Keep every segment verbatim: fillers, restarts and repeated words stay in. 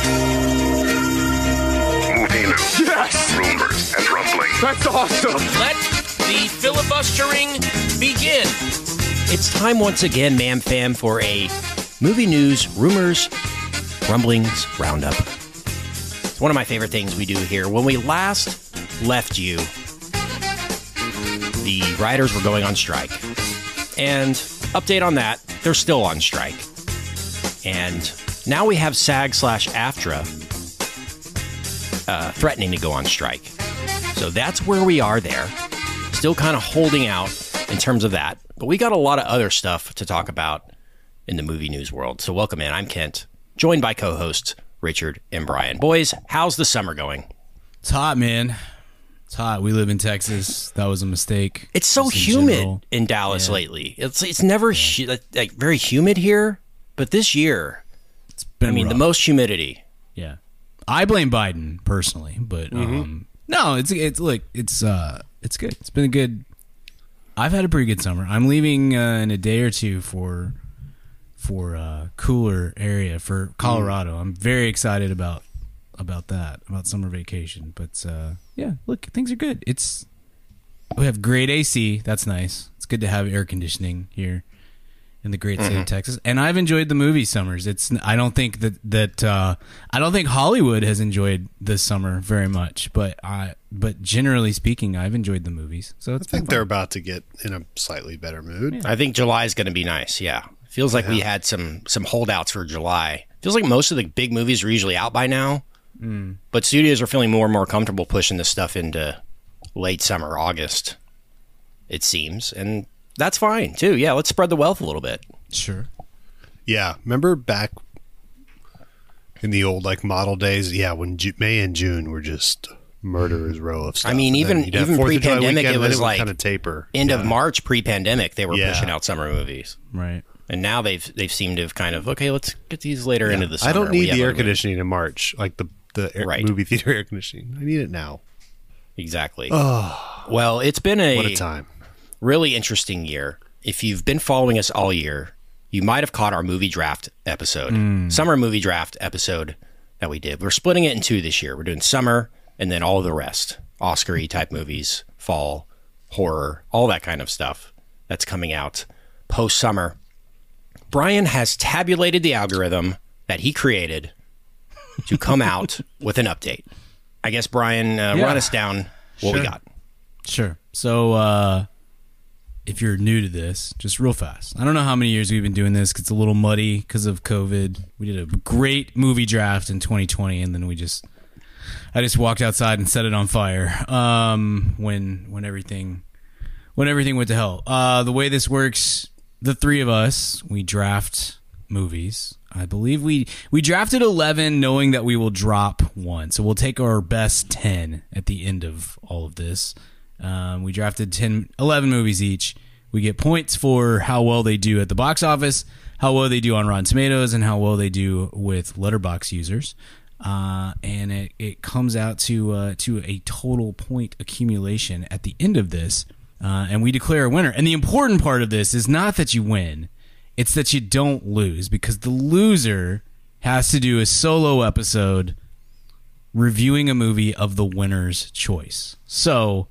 Movie news, Yes! rumors, and rumblings. That's awesome! Let the filibustering begin. It's time once again, Ma'am Fam, for a movie news, rumors, rumblings roundup. It's one of my favorite things we do here. When we last left you, the writers were going on strike. And update on that, they're still on strike. And now we have SAG slash AFTRA uh, threatening to go on strike. So that's where we are there. Still kind of holding out in terms of that. But we got a lot of other stuff to talk about in the movie news world. So welcome in. I'm Kent, joined by co-hosts Richard and Brian. Boys, how's the summer going? It's hot, man. It's hot. We live in Texas. That was a mistake. It's so Just in humid general. in Dallas Yeah. lately. It's it's never hu- like, like very humid here, but this year, It's been I mean, rough. the most humidity. Yeah. I blame Biden personally, but um, no, it's it's look, it's uh, it's good. It's been a good. I've had a pretty good summer. I'm leaving uh, in a day or two for for uh, cooler area for Colorado. I'm very excited about about that about summer vacation. But uh, yeah, look, things are good. It's we have great A C. That's nice. It's good to have air conditioning here in the great state of Texas, and I've enjoyed the movie summers. It's I don't think that that uh, I don't think Hollywood has enjoyed this summer very much, but I but generally speaking, I've enjoyed the movies. So I it's think been they're fun. about to get in a slightly better mood. I think July is going to be nice. Yeah, feels like we had some some holdouts for July. Feels like most of the big movies are usually out by now, Mm. but studios are feeling more and more comfortable pushing this stuff into late summer, August. It seems, and that's fine too. Yeah, let's spread the wealth a little bit. Sure. Yeah, remember back in the old like model days? Yeah, when Ju- May and June were just murderer's row of stuff. I mean, And even- then you'd have even Fourth of July pre-pandemic, weekend, it and then was would like kind of taper. End Yeah. of March, pre-pandemic, they were Yeah. pushing out summer movies, Right. and now they've they've seemed to have kind of okay, let's get these later into the summer. I don't We need have the air other- conditioning in March, like the the air, Right. movie theater air conditioning. I need it now. Exactly. Well, it's been a, What a time! really interesting year. If you've been following us all year, you might have caught our movie draft episode, summer movie draft episode that we did. We're splitting it in two this year. We're doing summer and then all of the rest, Oscar-y type movies, fall, horror, all that kind of stuff that's coming out post-summer. Brian has tabulated the algorithm that he created to come out with an update. I guess, Brian, uh, Yeah. run us down what we Sure. got. Sure. So, uh, if you're new to this, just real fast. I don't know how many years we've been doing this 'cause it's a little muddy because of COVID. We did a great movie draft in twenty twenty, and then we just, I just walked outside and set it on fire um, when when everything when everything went to hell. Uh, the way this works, the three of us, we draft movies. I believe we we drafted eleven knowing that we will drop one. So we'll take our best ten at the end of all of this. Um, we drafted ten, eleven movies each. We get points for how well they do at the box office, how well they do on Rotten Tomatoes, and how well they do with Letterboxd users. Uh, and it, it comes out to uh, to a total point accumulation at the end of this. Uh, and we declare a winner. And the important part of this is not that you win. It's that you don't lose, because the loser has to do a solo episode reviewing a movie of the winner's choice. So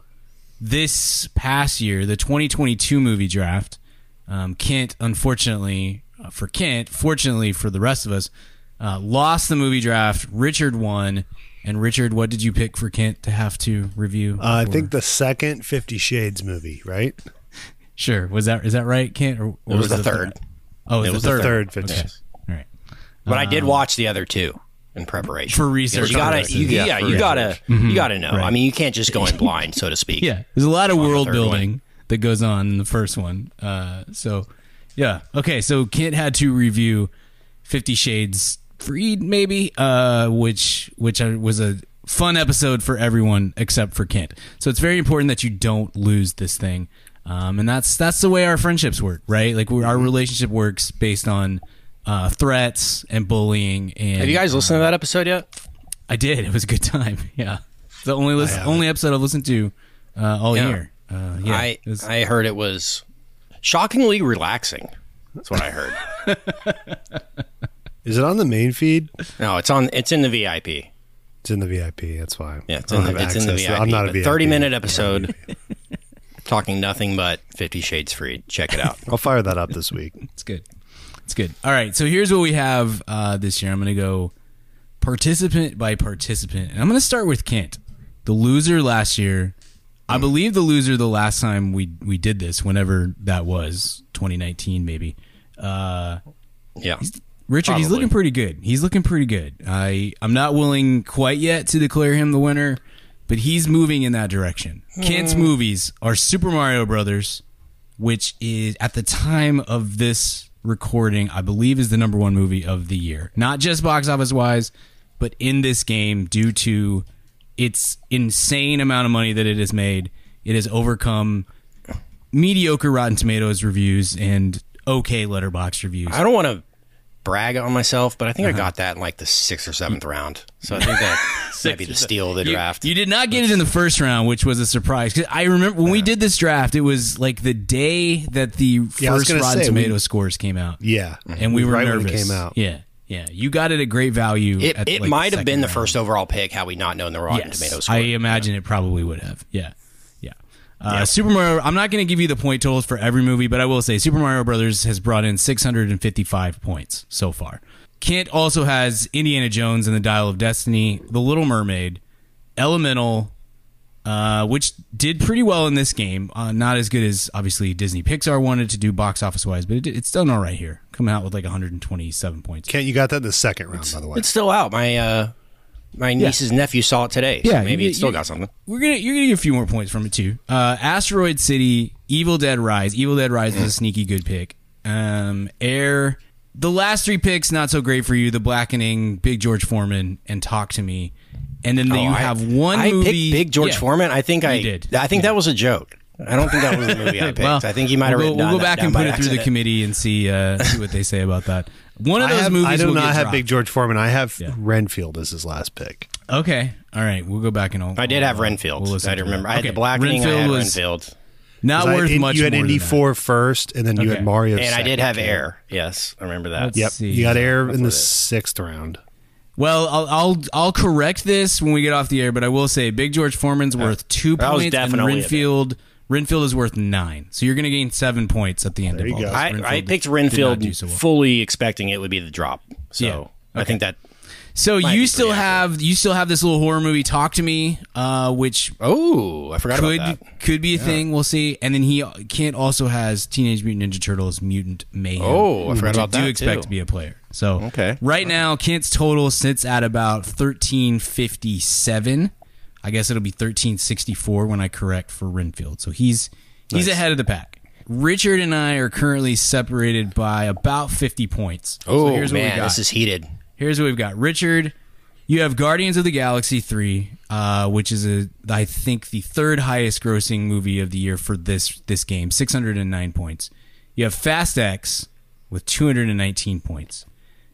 this past year, the twenty twenty-two movie draft, um, Kent, unfortunately uh, for Kent, fortunately for the rest of us, uh, lost the movie draft. Richard won. And Richard, what did you pick for Kent to have to review? Uh, I for- think the second Fifty Shades movie, right? Sure. Was that is that right, Kent? Or, or It was the third. Oh, It it was was the the third. Third Fifty Okay. Shades. All right. But I did watch the other two in preparation For research You gotta, purposes. you, yeah, Yeah, for you gotta, you gotta know. Right. I mean, you can't just go in blind, so to speak. Yeah, there's a lot of On the world third building that goes on in the first one. Uh, so, yeah. Okay, so Kent had to review Fifty Shades Freed, maybe, uh, which which was a fun episode for everyone except for Kent. So it's very important that you don't lose this thing. Um, and that's that's the way our friendships work, right? Like we, our relationship works based on uh, threats and bullying. And Have you guys listened to that episode yet? I did. It was a good time. Yeah, it's the only listen, only episode I've listened to uh, all Yeah. year. Uh, yeah, I it was- I heard it was shockingly relaxing. That's what I heard. Is it on the main feed? No, it's on. It's in the V I P. It's in the V I P. That's why. Yeah, it's I in don't the, have it's in the access V I P. to- I'm not a but V I P. thirty minute episode, talking nothing but Fifty Shades Freed. Check it out. I'll fire that up this week. It's good. It's good. All right, so here's what we have uh, this year. I'm going to go participant by participant, and I'm going to start with Kent, the loser last year. I believe the loser the last time we we did this, whenever that was, twenty nineteen maybe. Uh, Yeah, Richard, Probably. he's looking pretty good. He's looking pretty good. I I'm not willing quite yet to declare him the winner, but he's moving in that direction. Kent's movies are Super Mario Brothers, which is at the time of this recording, I believe, is the number one movie of the year. Not just box office wise, but in this game, due to its insane amount of money that it has made, it has overcome mediocre Rotten Tomatoes reviews and okay Letterboxd reviews. I don't want to brag on myself, but I think I got that in like the sixth or seventh round. So I think that might be the steal of the You- draft. You, did not get it in the first round, which was a surprise. 'Cause I remember when we did this draft, it was like the day that the Yeah, I was first gonna Rotten say, we- Tomato scores came out. Yeah. And we were right nervous. when it came out. Yeah, yeah. You got it at great value. It, at, it like, might have second been the round. first overall pick had we not known the Rotten Yes, Tomatoes score. I imagine it probably would have. Yeah, yeah. Uh, Super Mario. I'm not going to give you the point totals for every movie, but I will say Super Mario Brothers has brought in six hundred fifty-five points so far. Kent also has Indiana Jones and the Dial of Destiny, The Little Mermaid, Elemental, uh, which did pretty well in this game. Uh, not as good as obviously Disney Pixar wanted to do box office wise, but it, it's done all right here. Coming out with like one hundred twenty-seven points. Kent, you got that in the second round, by the way. It's still out. My uh, my niece's nephew saw it today. So Yeah, maybe you- it still you- got something. We're gonna you're gonna get a few more points from it too. Uh, Asteroid City, Evil Dead Rise. Evil Dead Rise is a sneaky good pick. Um, Air. The last three picks not so great for you. The Blackening, Big George Foreman, and Talk to Me. And then Oh, you I- have one I movie. picked Big George Yeah. Foreman. I think I did. I think that was a joke. I don't think that was the movie I picked. Well, I think he might have we'll written go, down we'll go that- back down and by put it through the accident. committee and see uh, see what they say about that. One of I those have, movies I do will not get have dropped. Big George Foreman. I have Yeah. Renfield as his last pick. Okay, all right, we'll go back and. I'll, I did have I'll- Renfield. we'll listen I to don't remember. that. I had Okay, the Blackening. I Renfield had was Renfield. not 'Cause I- worth in- much. you had more Indy than that. four first, and then you Okay. had Mario. And I did second. have Air. Yes, I remember that. Let's Yep, see. you got Air in the it is. sixth round. Well, I'll, I'll I'll correct this when we get off the air, but I will say Big George Foreman's worth two that was points, and definitely a Renfield Renfield is worth nine. So you're going to gain seven points at the end There of you all go. this. I, I Renfield picked did not Renfield do so well. fully expecting it would be the drop. So Yeah. I think that. So might you be still pretty have you still have this little horror movie, Talk to Me, uh, which Oh, I forgot could about that. could be a thing. We'll see. And then he Kent also has Teenage Mutant Ninja Turtles: Mutant Mayhem. Oh, I forgot which about I do that, expect too. to be a player. So Okay. right now, Kent's total sits at about thirteen fifty seven. I guess it'll be thirteen sixty four when I correct for Renfield. So he's he's ahead of the pack. Richard and I are currently separated by about fifty points. Oh, so here's what we man, got. this is heated. Here's what we've got. Richard, you have Guardians of the Galaxy three, uh, which is a I think the third highest grossing movie of the year for this this game, six hundred nine points. You have Fast X with two hundred nineteen points.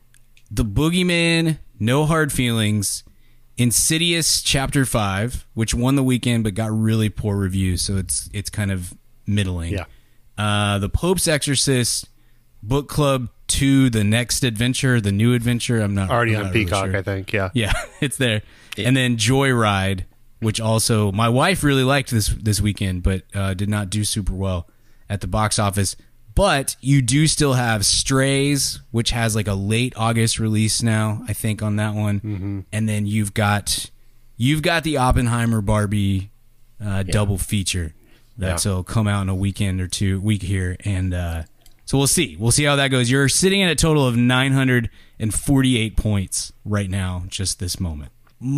The Boogeyman, No Hard Feelings, Insidious Chapter five, which won the weekend but got really poor reviews, so it's it's kind of middling. Yeah. Uh, the Pope's Exorcist, Book Club two, The Next Adventure, The New Adventure. I'm not Already I'm on not really Peacock, sure. I think. Yeah. Yeah, it's there. And then Joyride, which also my wife really liked this this weekend, but uh, did not do super well at the box office. But you do still have Strays, which has like a late August release now, I think, on that one. Mm-hmm. And then you've got you've got the Oppenheimer Barbie uh, double feature that'll come out in a weekend or two week here, and uh, so we'll see. We'll see how that goes. You're sitting at a total of nine hundred forty-eight points right now, just this moment.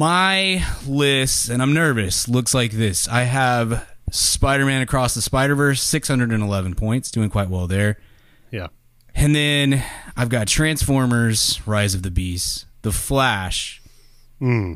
My list, and I'm nervous, looks like this. I have Spider-Man Across the Spider-Verse, six hundred eleven points, doing quite well there. Yeah. And then I've got Transformers, Rise of the Beast, The Flash. Mm.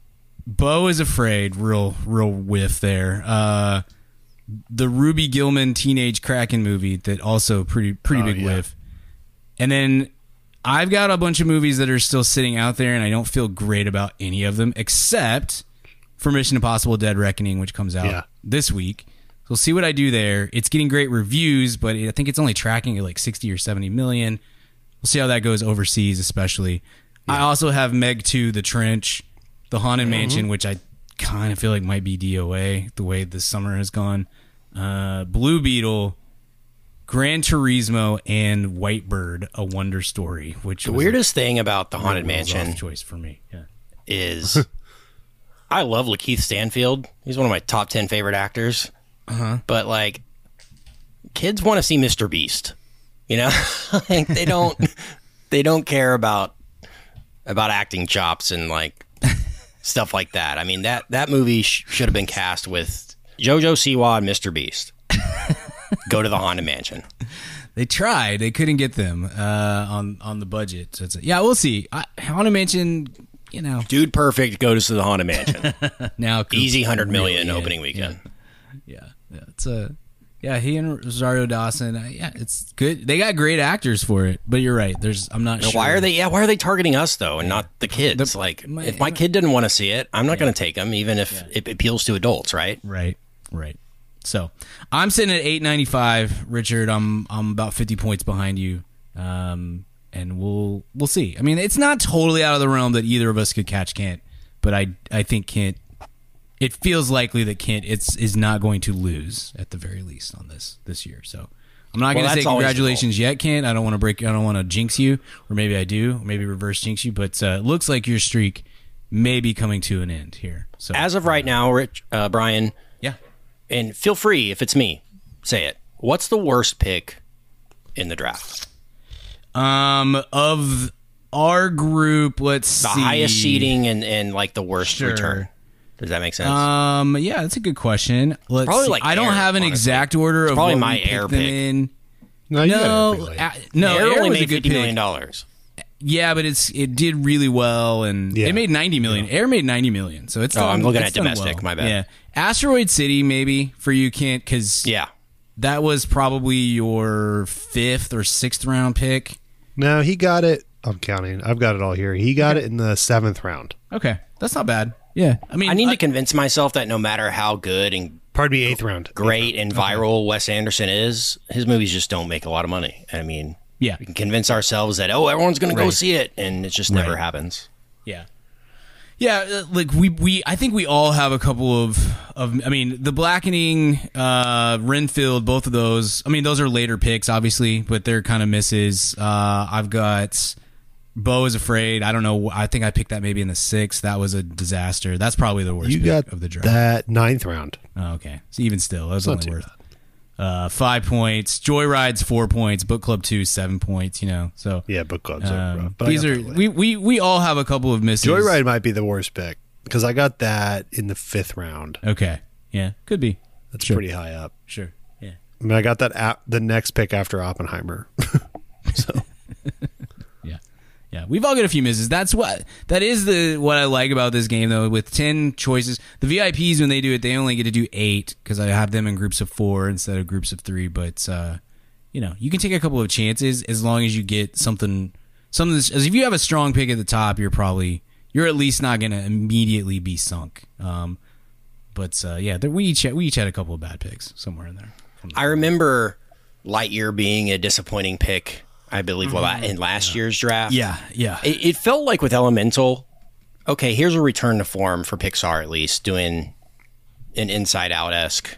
Bo is Afraid, real real whiff there. Uh, the Ruby Gillman Teenage Kraken movie, that also pretty pretty Oh, big yeah. whiff. And then I've got a bunch of movies that are still sitting out there, and I don't feel great about any of them, except for Mission Impossible Dead Reckoning, which comes out Yeah. this week. So we'll see what I do there. It's getting great reviews, but I think it's only tracking at like sixty or seventy million. we'll see how that goes overseas, especially. I also have Meg two, The Trench, The Haunted Mansion, which I kind of feel like might be D O A the way this summer has gone. Uh, Blue Beetle, Gran Turismo, and Whitebird, A Wonder Story. Which The was weirdest thing about the Haunted a wheels off Mansion choice for me. Yeah. is I love Lakeith Stanfield. He's one of my top ten favorite actors. Uh-huh. But like, kids want to see Mister Beast. You know, like they don't they don't care about about acting chops and like stuff like that. I mean that that movie sh- should have been cast with JoJo Siwa and Mister Beast. Go to the Haunted Mansion. They tried. They couldn't get them uh, on on the budget. So it's yeah, we'll see. I, Haunted Mansion, you know, Dude Perfect goes to the Haunted Mansion. now Easy one hundred million really, yeah, opening weekend. Yeah, yeah, it's a yeah. He and Rosario Dawson. Uh, yeah, it's good. They got great actors for it. But you're right. There's I'm not Now, sure. why are they? Yeah, why are they targeting us though, and not the kids? The- like, my- if my kid didn't want to see it, I'm not going to take him, even if it appeals to adults, right? Right, right. So I'm sitting at eight ninety-five, Richard. I'm I'm about fifty points behind you, um, and we'll we'll see. I mean, it's not totally out of the realm that either of us could catch Kent, but I I think Kent. It feels likely that Kent it's is not going to lose at the very least on this this year. So I'm not Well, going to say that's always the congratulations yet, Kent. I don't want to break. I don't want to jinx you, or maybe I do, or maybe reverse jinx you. But uh, it looks like your streak may be coming to an end here. So As of right now, Rich, uh, Brian, yeah. and feel free if it's me, say it. What's the worst pick in the draft? Um, of our group, let's The see. highest seeding and, and like the worst Sure. return. Does that make sense? Um, yeah, that's a good question. Let's Probably see. like I don't Air, have an honestly. exact order of probably what my we picked Air them pick. in. No, you got No, it pretty late. uh, no, Air Air only was a made good fifty million pick. dollars. Yeah, but it's it did really well, and Yeah. it made ninety million. Air made ninety million, so it's. Oh, done, I'm looking it's at done domestic, well. my bad. Yeah, Asteroid City maybe for you, Kent, because Yeah. that was probably your fifth or sixth round pick. No, he got it. I'm counting. I've got it all here. He got it in the seventh round. Okay, that's not bad. Yeah, I mean, I need I- to convince myself that no matter how good and Pardon me, eighth round. great and viral Wes Anderson is, his movies just don't make a lot of money. I mean, Yeah. we can convince ourselves that, oh, everyone's going to go Right. see it, and it just never Right. happens. Yeah. Yeah, uh, like we, we I think we all have a couple of of I mean, The Blackening, uh Renfield, both of those. I mean, those are later picks obviously, but they're kind of misses. Uh I've got Beau is Afraid. I don't know. I think I picked that maybe in the sixth. That was a disaster. That's probably the worst You pick got of the draft. that ninth round. Oh, okay. So even still, that was not only too worth uh five points. Joyride's four points. Book Club two, seven points, you know. So Yeah, book clubs are um, rough. But I these got are that late. we, we we all have a couple of misses. Joyride might be the worst pick because I got that in the fifth round. Okay. Yeah, could be. That's Sure. pretty high up. Sure. Yeah. I mean, I got that ap- the next pick after Oppenheimer. so Yeah. Yeah. We've all got a few misses. That's what that is the what I like about this game though. With ten choices, the V I Ps when they do it, they only get to do eight because I have them in groups of four instead of groups of three. But uh, you know, you can take a couple of chances as long as you get something. Something. As if you have a strong pick at the top, you're probably you're at least not going to immediately be sunk. Um, but uh, yeah, there, we each had, we each had a couple of bad picks somewhere in there. I remember Lightyear being a disappointing pick, I believe, well, in last year's draft. Yeah. Yeah. It, it felt like with Elemental, okay, here's a return to form for Pixar at least, doing an Inside Out-esque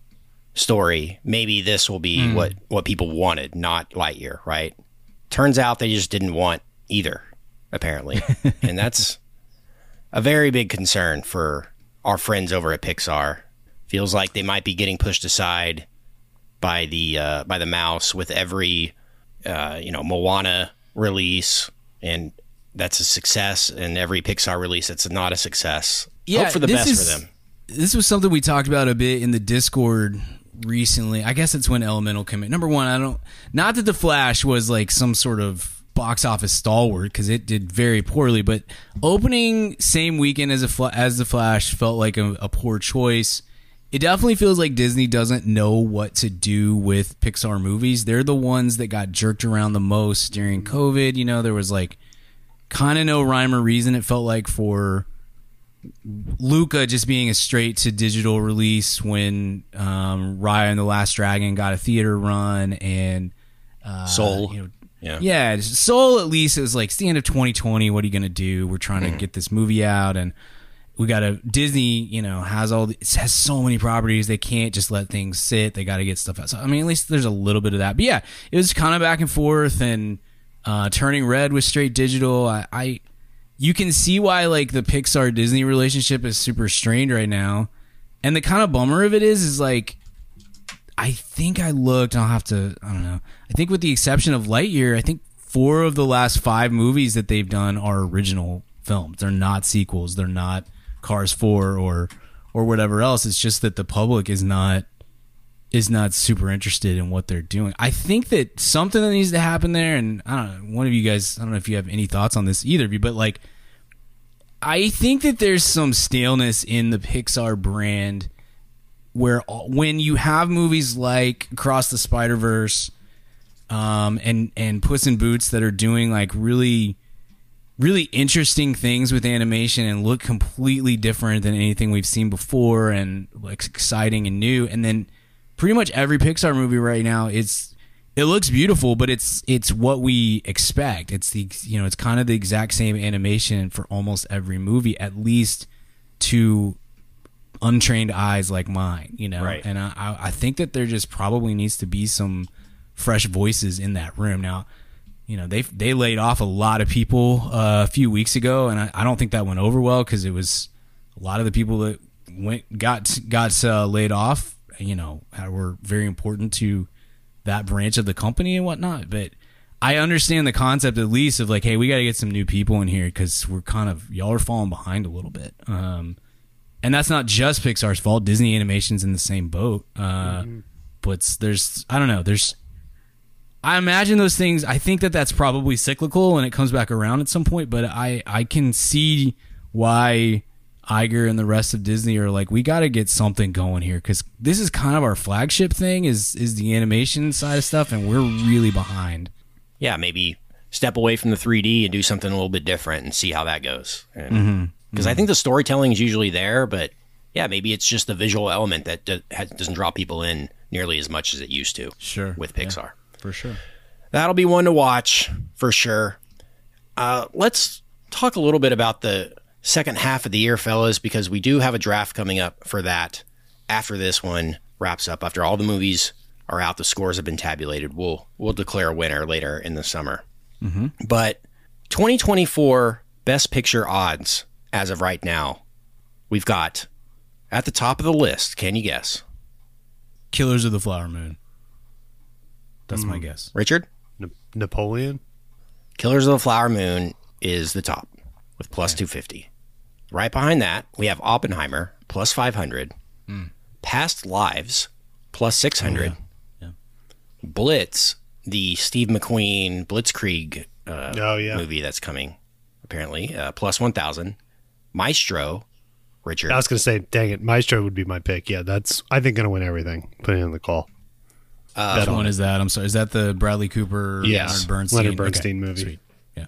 story. Maybe this will be Mm. what, what people wanted, not Lightyear, right? Turns out they just didn't want either, apparently. And that's a very big concern for our friends over at Pixar. Feels like they might be getting pushed aside by the uh, by the mouse with every uh, you know Moana release, and that's a success, and every Pixar release that's not a success. Hope for the this best is- for them. This was something we talked about a bit in the Discord recently. I guess it's when Elemental came in. Number one, I don't. Not that The Flash was like some sort of box office stalwart because it did very poorly, but opening same weekend as a Fla- as The Flash felt like a, a poor choice. It definitely feels like Disney doesn't know what to do with Pixar movies. They're the ones that got jerked around the most during COVID. You know, there was like kind of no rhyme or reason, it felt like, for Luca just being a straight to digital release when um, Raya and the Last Dragon got a theater run, and uh, Soul. you know, Yeah. Yeah, Soul at least is like, it's the end of twenty twenty. What are you going to do? We're trying to get this movie out, and we got to, Disney, you know, has all, the, it has so many properties. They can't just let things sit. They got to get stuff out. So, I mean, at least there's a little bit of that. But yeah, it was kind of back and forth, and uh, Turning Red was straight digital. I, I, you can see why, like, the Pixar Disney relationship is super strained right now. And the kind of bummer of it is, is like, I think I looked, I'll have to, I don't know. I think with the exception of Lightyear, I think four of the last five movies that they've done are original films. They're not sequels. They're not Cars four or or whatever else. It's just that the public is not is not super interested in what they're doing. I think that something that needs to happen there, and I don't know, one of you guys, I don't know if you have any thoughts on this, either of you, but like, I think that there's some staleness in the Pixar brand where when you have movies like Across the Spider-Verse um, and, and Puss in Boots that are doing like really, really interesting things with animation and look completely different than anything we've seen before and like exciting and new. And then pretty much every Pixar movie right now, it's, it looks beautiful, but it's, it's what we expect. It's the, you know, it's kind of the exact same animation for almost every movie, at least to untrained eyes like mine, you know? Right. And I, I think that there just probably needs to be some fresh voices in that room. Now, you know, they they laid off a lot of people uh, a few weeks ago, and I, I don't think that went over well because it was a lot of the people that went got got uh, laid off, you know, were very important to that branch of the company and whatnot. But I understand the concept at least of like, hey, we got to get some new people in here because we're kind of, y'all are falling behind a little bit. Um, and that's not just Pixar's fault. Disney Animation's in the same boat. Uh, mm-hmm. But there's, I don't know, there's, I imagine those things, I think that that's probably cyclical and it comes back around at some point, but I, I can see why Iger and the rest of Disney are like, we got to get something going here because this is kind of our flagship thing is, is the animation side of stuff, and we're really behind. Yeah, maybe step away from the three D and do something a little bit different and see how that goes. Because mm-hmm. mm-hmm. I think the storytelling is usually there, but yeah, maybe it's just the visual element that do, doesn't draw people in nearly as much as it used to. Sure. With Pixar. Yeah. For sure. That'll be one to watch, for sure. Uh, let's talk a little bit about the second half of the year, fellas, because we do have a draft coming up for that after this one wraps up. After all the movies are out, the scores have been tabulated. We'll we'll declare a winner later in the summer. Mm-hmm. But twenty twenty-four Best Picture odds, as of right now, we've got at the top of the list, can you guess? Killers of the Flower Moon. That's mm. my guess. Richard? Na- Napoleon? Killers of the Flower Moon is the top with plus okay. two fifty. Right behind that, we have Oppenheimer, plus five hundred. Mm. Past Lives, plus six hundred. Oh, yeah. Yeah. Blitz, the Steve McQueen Blitzkrieg uh, oh, yeah. movie that's coming, apparently, uh, plus one thousand. Maestro, Richard. I was going to say, dang it, Maestro would be my pick. Yeah, that's, I think, going to win everything. Put it in the call. Uh, Which one is that? I'm sorry. Is that the Bradley Cooper, yes. Leonard Bernstein? Leonard Bernstein okay. movie. Sweet. Yeah.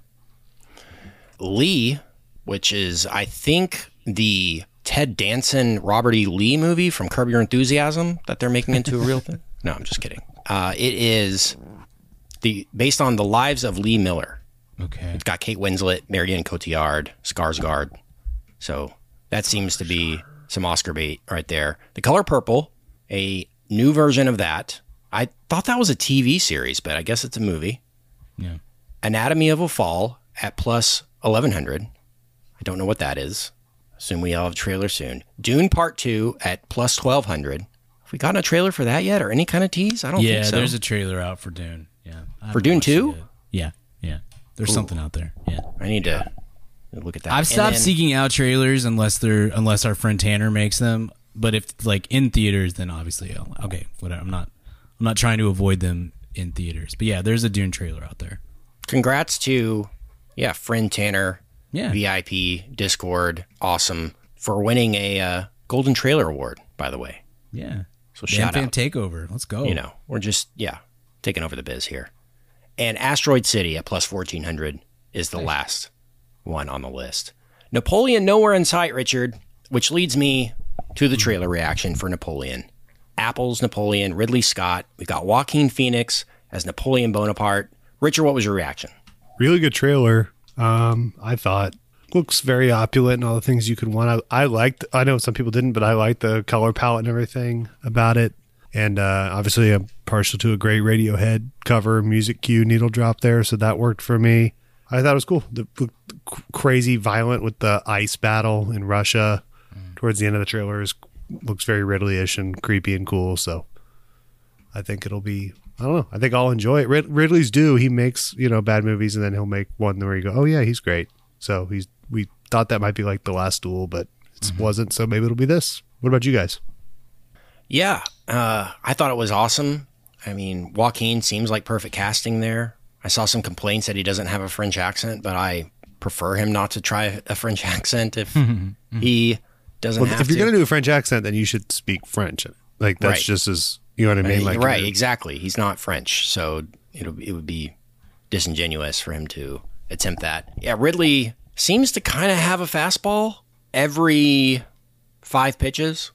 Lee, which is, I think, the Ted Danson, Robert E. Lee movie from Curb Your Enthusiasm that they're making into a real thing. No, I'm just kidding. Uh, it is the based on the lives of Lee Miller. Okay. It's got Kate Winslet, Marion Cotillard, Skarsgård. So that seems to be some Oscar bait right there. The Color Purple, a new version of that. I thought that was a T V series, but I guess it's a movie. Yeah. Anatomy of a Fall at plus eleven hundred. I don't know what that is. Assume we all have a trailer soon. Dune Part two at plus twelve hundred. Have we gotten a trailer for that yet or any kind of tease? I don't yeah, think so. Yeah, there's a trailer out for Dune. Yeah. For Dune two? Yeah, yeah. There's Ooh. something out there. Yeah. I need to look at that. I've stopped then, seeking out trailers unless they're unless our friend Tanner makes them. But if like in theaters, then obviously, I'll, okay, whatever. I'm not I'm not trying to avoid them in theaters. But yeah, there's a Dune trailer out there. Congrats to, yeah, friend Tanner, yeah. V I P, Discord, awesome, for winning a uh, Golden Trailer Award, by the way. Yeah. So shout Fan out. Takeover. Let's go. You know, we're just, yeah, taking over the biz here. And Asteroid City at plus fourteen hundred is the nice. last one on the list. Napoleon nowhere in sight, Richard, which leads me to the trailer reaction for Napoleon. Apple's Napoleon, Ridley Scott. We've got Joaquin Phoenix as Napoleon Bonaparte, Richard, what was your reaction? Really good trailer. Um, I thought looks very opulent and all the things you could want. I, I liked. I know some people didn't, but I liked the color palette and everything about it. And uh, obviously, I'm partial to a great Radiohead cover, music cue, needle drop there, so that worked for me. I thought it was cool. The, the crazy violent with the ice battle in Russia mm. towards the end of the trailer is, looks very Ridley-ish and creepy and cool. So I think it'll be. I don't know. I think I'll enjoy it. Rid- Ridley's due. He makes, you know, bad movies, and then he'll make one where you go, oh yeah, he's great. So he's. We thought that might be like The Last Duel, but it mm-hmm. wasn't. So maybe it'll be this. What about you guys? Yeah, uh, I thought it was awesome. I mean, Joaquin seems like perfect casting there. I saw some complaints that he doesn't have a French accent, but I prefer him not to try a French accent if mm-hmm. he doesn't well, have if you're to. going to do a French accent, then you should speak French. Like that's right. just as, you know what I mean? Like right, exactly. He's not French, so it'll, it would be disingenuous for him to attempt that. Yeah, Ridley seems to kind of have a fastball every five pitches.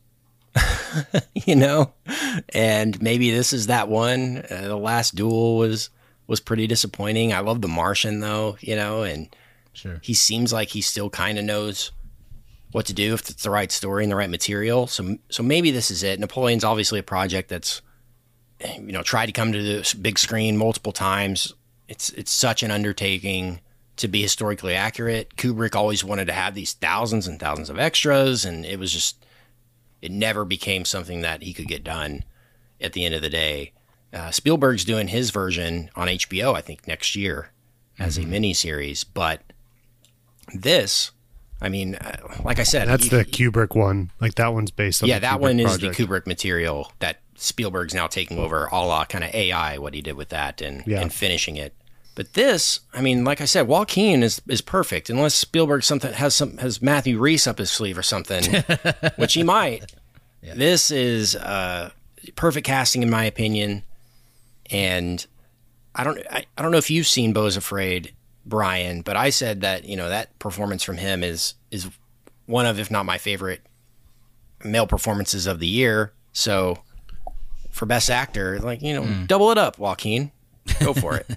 You know, and maybe this is that one. Uh, the Last Duel was was pretty disappointing. I love The Martian though, you know, and sure. he seems like he still kind of knows what to do if it's the right story and the right material. So so maybe this is it. Napoleon's obviously a project that's, you know, tried to come to the big screen multiple times. It's it's such an undertaking to be historically accurate. Kubrick always wanted to have these thousands and thousands of extras, and it was just. It never became something that he could get done at the end of the day. Uh, Spielberg's doing his version on H B O, I think, next year as mm-hmm. a miniseries. But this, I mean, uh, like I said... That's he, the Kubrick one. Like, that one's based on Yeah, the that Kubrick one is project. the Kubrick material that Spielberg's now taking over, a la kind of A I, what he did with that and, yeah. and finishing it. But this, I mean, like I said, Joaquin is is perfect, unless Spielberg something has some has Matthew Rhys up his sleeve or something, which he might. Yeah. This is uh, perfect casting, in my opinion. And I don't, I, I don't know if you've seen Beau's Afraid, Brian, but I said that you know that performance from him is is one of, if not my favorite, male performances of the year. So for Best Actor, like you know, mm. double it up, Joaquin, go for it.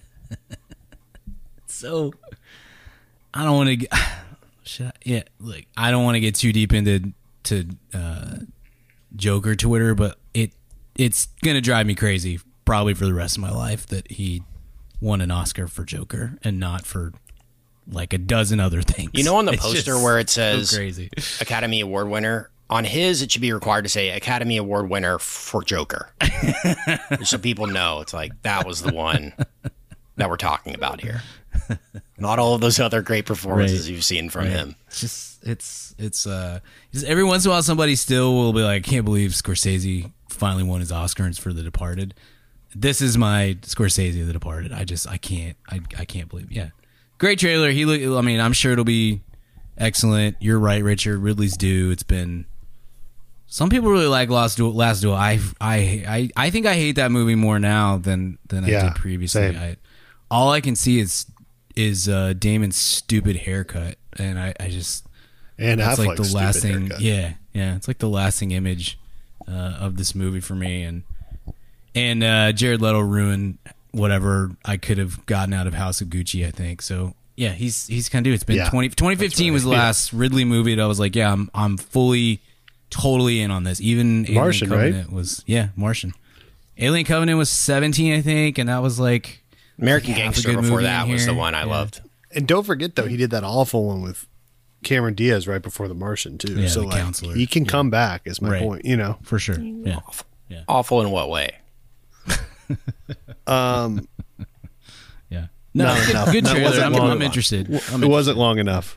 So, I don't want to get, should I, yeah, like, I don't want to get too deep into, to, uh, Joker Twitter, but it, it's going to drive me crazy probably for the rest of my life that he won an Oscar for Joker and not for like a dozen other things. You know, on the it's poster where it says so crazy. Academy Award winner, on his, it should be required to say Academy Award winner for Joker. So people know it's like, that was the one that we're talking about here. Not all of those other great performances right. you've seen from right. him. It's just it's it's uh just every once in a while somebody still will be like, can't believe Scorsese finally won his Oscars for The Departed. This is my Scorsese The Departed. I just I can't I I can't believe. Yeah. Great trailer. He look I mean, I'm sure it'll be excellent. You're right, Richard. Ridley's due. It's been some people really like Last Duel. Last Duel. I I I I think I hate that movie more now than than yeah, I did previously. I, all I can see is is uh, Damon's stupid haircut, and I, I just and that's Affleck's like the last thing. haircut. Yeah, yeah, it's like the lasting image uh, of this movie for me. And and uh, Jared Leto ruined whatever I could have gotten out of House of Gucci. I think so. Yeah, he's he's kind of due. It's been yeah, twenty, twenty fifteen right. was the last yeah. Ridley movie that I was like, yeah, I'm I'm fully totally in on this. Even Martian, Alien Covenant right? was yeah, Martian. Alien Covenant was seventeen, I think, and that was like. American Half a Gangster good before movie that in was the here. one I Yeah. loved. And don't forget, though, he did that awful one with Cameron Diaz right before The Martian, too. Yeah, so, The like, Counselor. he can Yeah. come back, is my Right. point, you know? For sure. Yeah. Awful. Yeah. Awful in what way? Um, Yeah. No, Not good, enough. good No, it trailer. wasn't I'm, long I'm enough. interested. I'm it interested. wasn't long enough,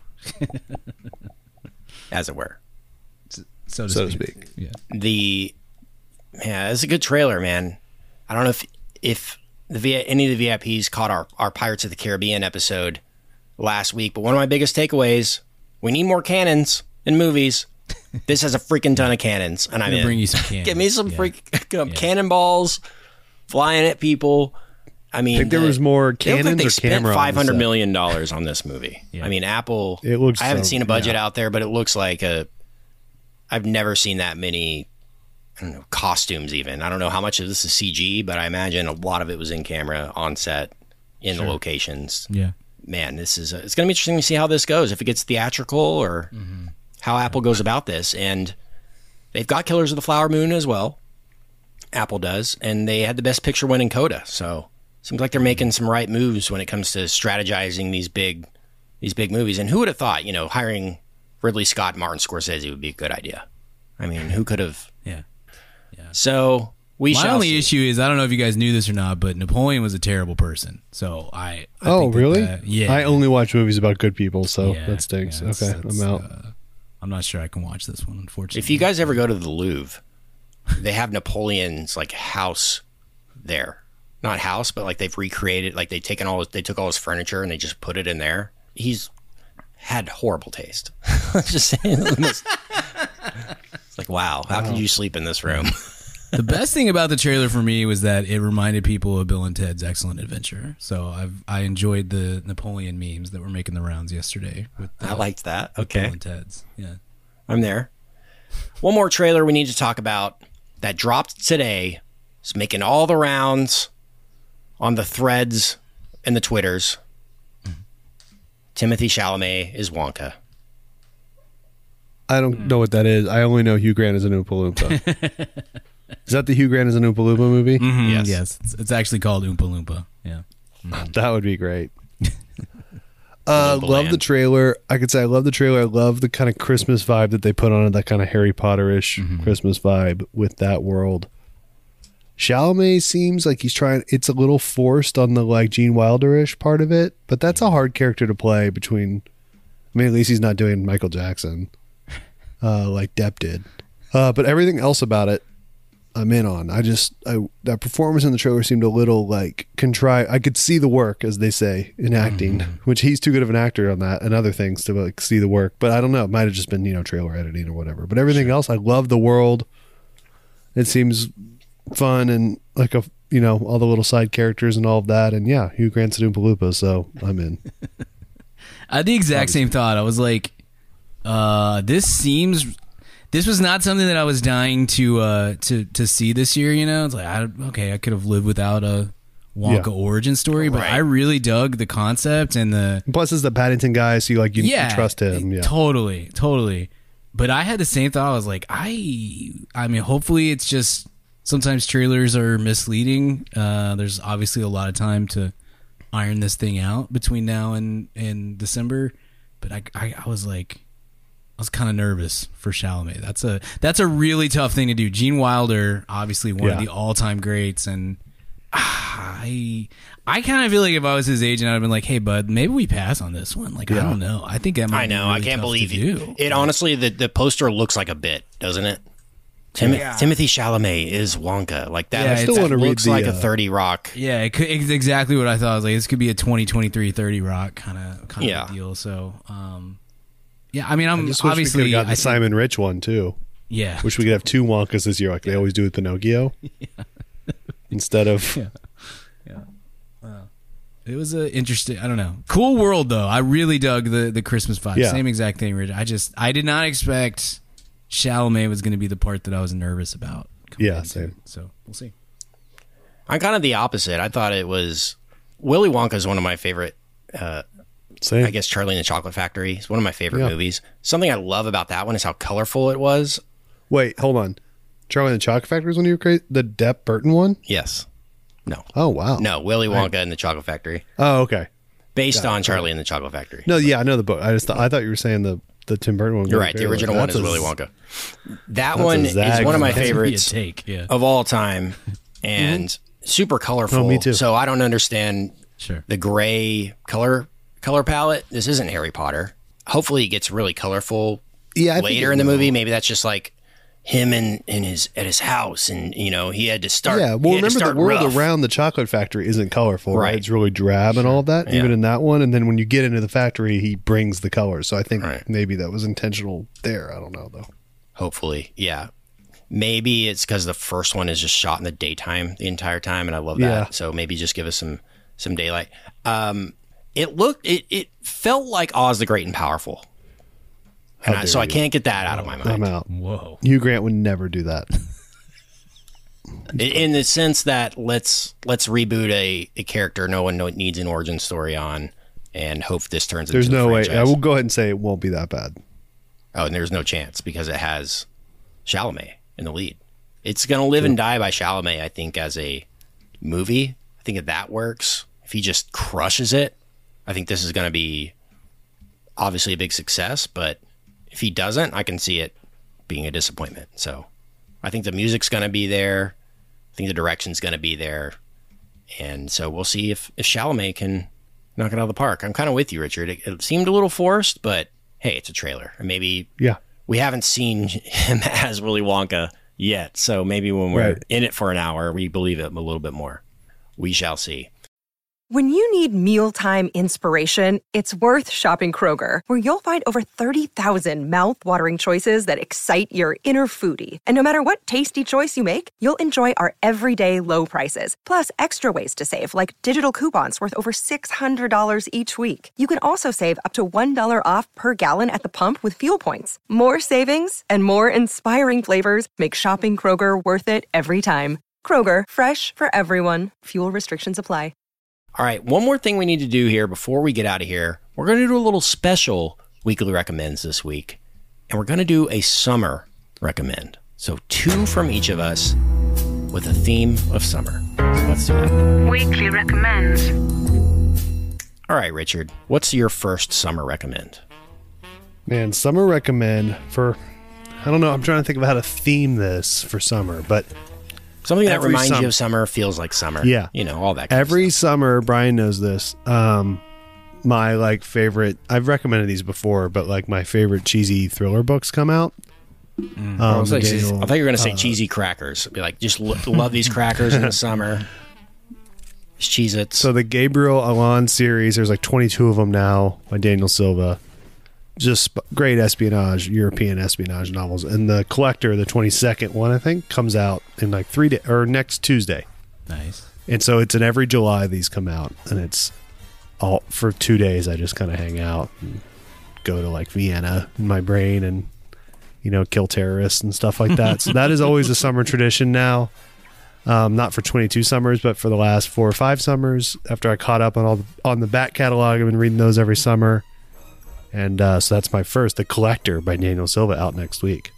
As it were. so to so to speak. speak. Yeah. The yeah, it's a good trailer, man. I don't know if if the V- any of the V I Ps caught our, our Pirates of the Caribbean episode last week, but one of my biggest takeaways: we need more cannons in movies. This has a freaking ton of cannons, and I'm I'm gonna in. bring you some cannons. Give me some Yeah. freak cannonballs flying at people. I mean, I think there the- was more they look cannons like they or spent camera on five the hundred set. million dollars on this movie. Yeah. I mean, Apple. It looks I haven't so- seen a budget yeah. out there, but it looks like a. I've never seen that many. I don't know, costumes even. I don't know how much of this is C G, but I imagine a lot of it was in camera on set. in the locations. Yeah. Man, this is a, it's going to be interesting to see how this goes. If it gets theatrical or Mm-hmm. how Apple goes about this. And they've got Killers of the Flower Moon as well. Apple does, and they had the Best Picture win in Coda. So seems like they're making some right moves when it comes to strategizing these big these big movies. And who would have thought, you know, hiring Ridley Scott and Martin Scorsese would be a good idea? I mean, who could have? Yeah. So we My shall only see. issue is I don't know if you guys knew this or not, but Napoleon was a terrible person. So I, I Oh, think that really? that- yeah. I only watch movies about good people, so Yeah, that stinks. yeah, okay, it's- I'm out. uh, I'm not sure I can watch this one, unfortunately. If you guys ever go to the Louvre, they have Napoleon's like house there. Not house, but like they've recreated, like they taken all his, they took all his furniture and they just put it in there. He's had horrible taste. Just saying. It's like, wow, how could you sleep in this room? The best thing about the trailer for me was that it reminded people of Bill and Ted's Excellent Adventure. So I've I enjoyed the Napoleon memes that were making the rounds yesterday with I uh, liked that. Bill Okay, and Ted's. Yeah. I'm there. One more trailer we need to talk about that dropped today. It's making all the rounds on the threads and the Twitters. Timothy Chalamet is Wonka. I don't know what that is. I only know Hugh Grant is an Oompa Loompa. Is that the Hugh Grant is an Oompa Loompa movie? Mhm, Yes. Yes. It's, it's actually called Oompa Loompa. Yeah. That would be great. Uh, Loompa love the Land. trailer. I could say I love the trailer. I love the kind of Christmas vibe that they put on it, that kind of Harry Potter-ish Christmas vibe with that world. Chalamet seems like he's trying, it's a little forced on the like Gene Wilder-ish part of it, but that's a hard character to play between, I mean, at least he's not doing Michael Jackson uh, like Depp did. Uh, but everything else about it, I'm in on. I just I, that performance in the trailer seemed a little like contrived. I could see the work, as they say in acting, which he's too good of an actor on that and other things to like see the work. But I don't know. It might have just been, you know, trailer editing or whatever. But everything else, I love the world. It seems fun and like a you know all the little side characters and all of that. And yeah, Hugh Grant's an Oompa Loompa, so I'm in. I had the exact same thought. I was like, uh, this seems. This was not something that I was dying to uh, to to see this year. You know, it's like, I, okay, I could have lived without a Wonka Yeah. origin story, but Right. I really dug the concept and the Plus, it's the Paddington guy, so you like you, you yeah, trust him. Yeah, totally, totally. But I had the same thought. I was like, I, I mean, hopefully, it's just sometimes trailers are misleading. Uh, there's obviously a lot of time to iron this thing out between now and and December. But I, I, I was like. I was kind of nervous for Chalamet. That's a that's a really tough thing to do. Gene Wilder, obviously one of Yeah. the all time greats, and ah, I I kind of feel like if I was his agent, I'd have been like, "Hey, bud, maybe we pass on this one." Like, I Yeah. don't know. I think that might I know. Be really I can't tough believe to you. do. It honestly, the, the poster looks like a bit, doesn't it? Tim- Timothy Chalamet is Wonka. Like that. Yeah, I that still wanna read looks the, like a uh, thirty Rock. Yeah, it could, it's exactly what I thought. I was like, this could be a twenty twenty-three thirty Rock kind of kind Yeah. of deal. So, um, yeah, I mean, I'm I just wish obviously we could have gotten I the think- Simon Rich one too. yeah, Wish we could have two Wonkas this year, like they always do with Pinocchio. Instead of It was a interesting. I don't know. Cool world though. I really dug the the Christmas vibe. Yeah. Same exact thing. Rich. I just I did not expect Chalamet was going to be the part that I was nervous about. coming Yeah, into. same. So we'll see. I'm kind of the opposite. I thought it was Willy Wonka is one of my favorite. Uh, same. I guess Charlie and the Chocolate Factory is one of my favorite Yeah. movies. Something I love about that one is how colorful it was. Wait, hold on. Charlie and the Chocolate Factory was when you were crazy. The Depp Burton one. Yes. No. Oh wow. No. Willy Wonka and the Chocolate Factory, Oh okay. based on Charlie and the Chocolate Factory. No, yeah, I know the book. I just thought, I thought you were saying the the Tim Burton one. You're right. The original one is That's a- Willy Wonka. That that's a one is zag one of my for that. favorites Be a take. Yeah. of all time, and super colorful. Oh, me too. So I don't understand Sure. the gray color color palette. This isn't Harry Potter. Hopefully, it gets really colorful Yeah, I think later it in the will. movie. Maybe that's just like him in, in his at his house, and you know he had to start. Yeah, well, he had to remember the start world rough. around the chocolate factory isn't colorful, right? Right. It's really drab and all of that, Yeah. even in that one. And then when you get into the factory, he brings the colors. So I think Right. maybe that was intentional there. I don't know though. Hopefully, yeah. Maybe it's because the first one is just shot in the daytime the entire time, and I love Yeah. that. So maybe just give us some some daylight. Um, it looked, it it felt like Oz the Great and Powerful, and I, dare so I you. can't get that out of my mind. I'm out. Whoa. Hugh Grant would never do that. In- In the sense that let's let's reboot a, a character no one know- needs an origin story on, and hope this turns There's into no a way. franchise. I will go ahead and say it won't be that bad. Oh, and there's no chance because it has Chalamet in the lead. It's going to live and die by Chalamet, I think, as a movie. I think if that works, if he just crushes it, I think this is going to be obviously a big success. But if he doesn't, I can see it being a disappointment. So I think the music's going to be there. I think the direction's going to be there. And so we'll see if, if Chalamet can knock it out of the park. I'm kind of with you, Richard. It, it seemed a little forced, but hey, it's a trailer. And maybe Yeah. we haven't seen him as Willy Wonka yet. So maybe when we're Right. in it for an hour, we believe it a little bit more. We shall see. When you need mealtime inspiration, it's worth shopping Kroger, where you'll find over thirty thousand mouth-watering choices that excite your inner foodie. And no matter what tasty choice you make, you'll enjoy our everyday low prices, plus extra ways to save, like digital coupons worth over six hundred dollars each week. You can also save up to one dollar off per gallon at the pump with fuel points. More savings and more inspiring flavors make shopping Kroger worth it every time. Kroger, fresh for everyone. Fuel restrictions apply. All right, one more thing we need to do here before we get out of here. We're going to do a little special weekly recommends this week, and we're going to do a summer recommend. So two from each of us with a theme of summer. So let's do that. Weekly recommends. All right, Richard, what's your first summer recommend? Man, summer recommend for, I don't know, I'm trying to think of how to theme this for summer, but Something that Every reminds sum- you of summer, feels like summer. Yeah. You know, all that kind every of stuff. summer, Brian knows this. Um, my like favorite, I've recommended these before, but like my favorite cheesy thriller books come out. Um, I, was like, Daniel- I thought you were going to say uh, cheesy crackers. Be like, just lo- love these crackers in the summer. Just Cheez-Its. So the Gabriel Alon series, there's like twenty-two of them now by Daniel Silva. Just sp- great espionage, European espionage novels. And the Collector, the twenty-second one, I think, comes out in like three days, or next Tuesday. Nice. And so it's in every July these come out. And it's all for two days. I just kind of hang out and go to like Vienna in my brain and, you know, kill terrorists and stuff like that. So that is always a summer tradition now. Um, not for twenty-two summers, but for the last four or five summers. After I caught up on all the, on the back catalog, I've been reading those every summer. And uh, so that's my first, The Collector by Daniel Silva, out next week.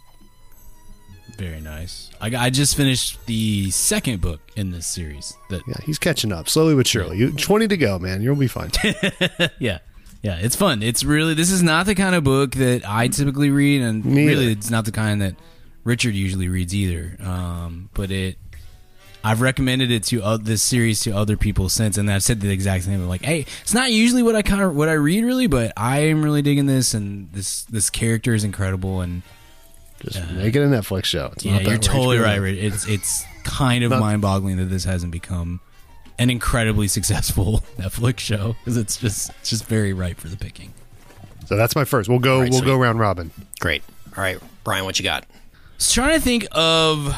Very nice. I, I just finished the second book in this series. That Yeah, he's catching up slowly but surely. You twenty to go, man. You'll be fine. yeah, yeah, it's fun. It's really this is not the kind of book that I typically read, and Me really, either. it's not the kind that Richard usually reads either. Um, but it, I've recommended it to uh, this series to other people since, and I've said the exact same. Like, hey, it's not usually what I kind of what I read really, but I am really digging this, and this this character is incredible, and Just make it a Netflix show. It's yeah, not that you're way. totally H B O. right. Rich. It's it's kind of Not- mind-boggling that this hasn't become an incredibly successful Netflix show because it's just it's just very ripe for the picking. So that's my first. We'll go. All right, we'll sweet. go round robin. Great. All right, Brian, what you got? I was trying to think of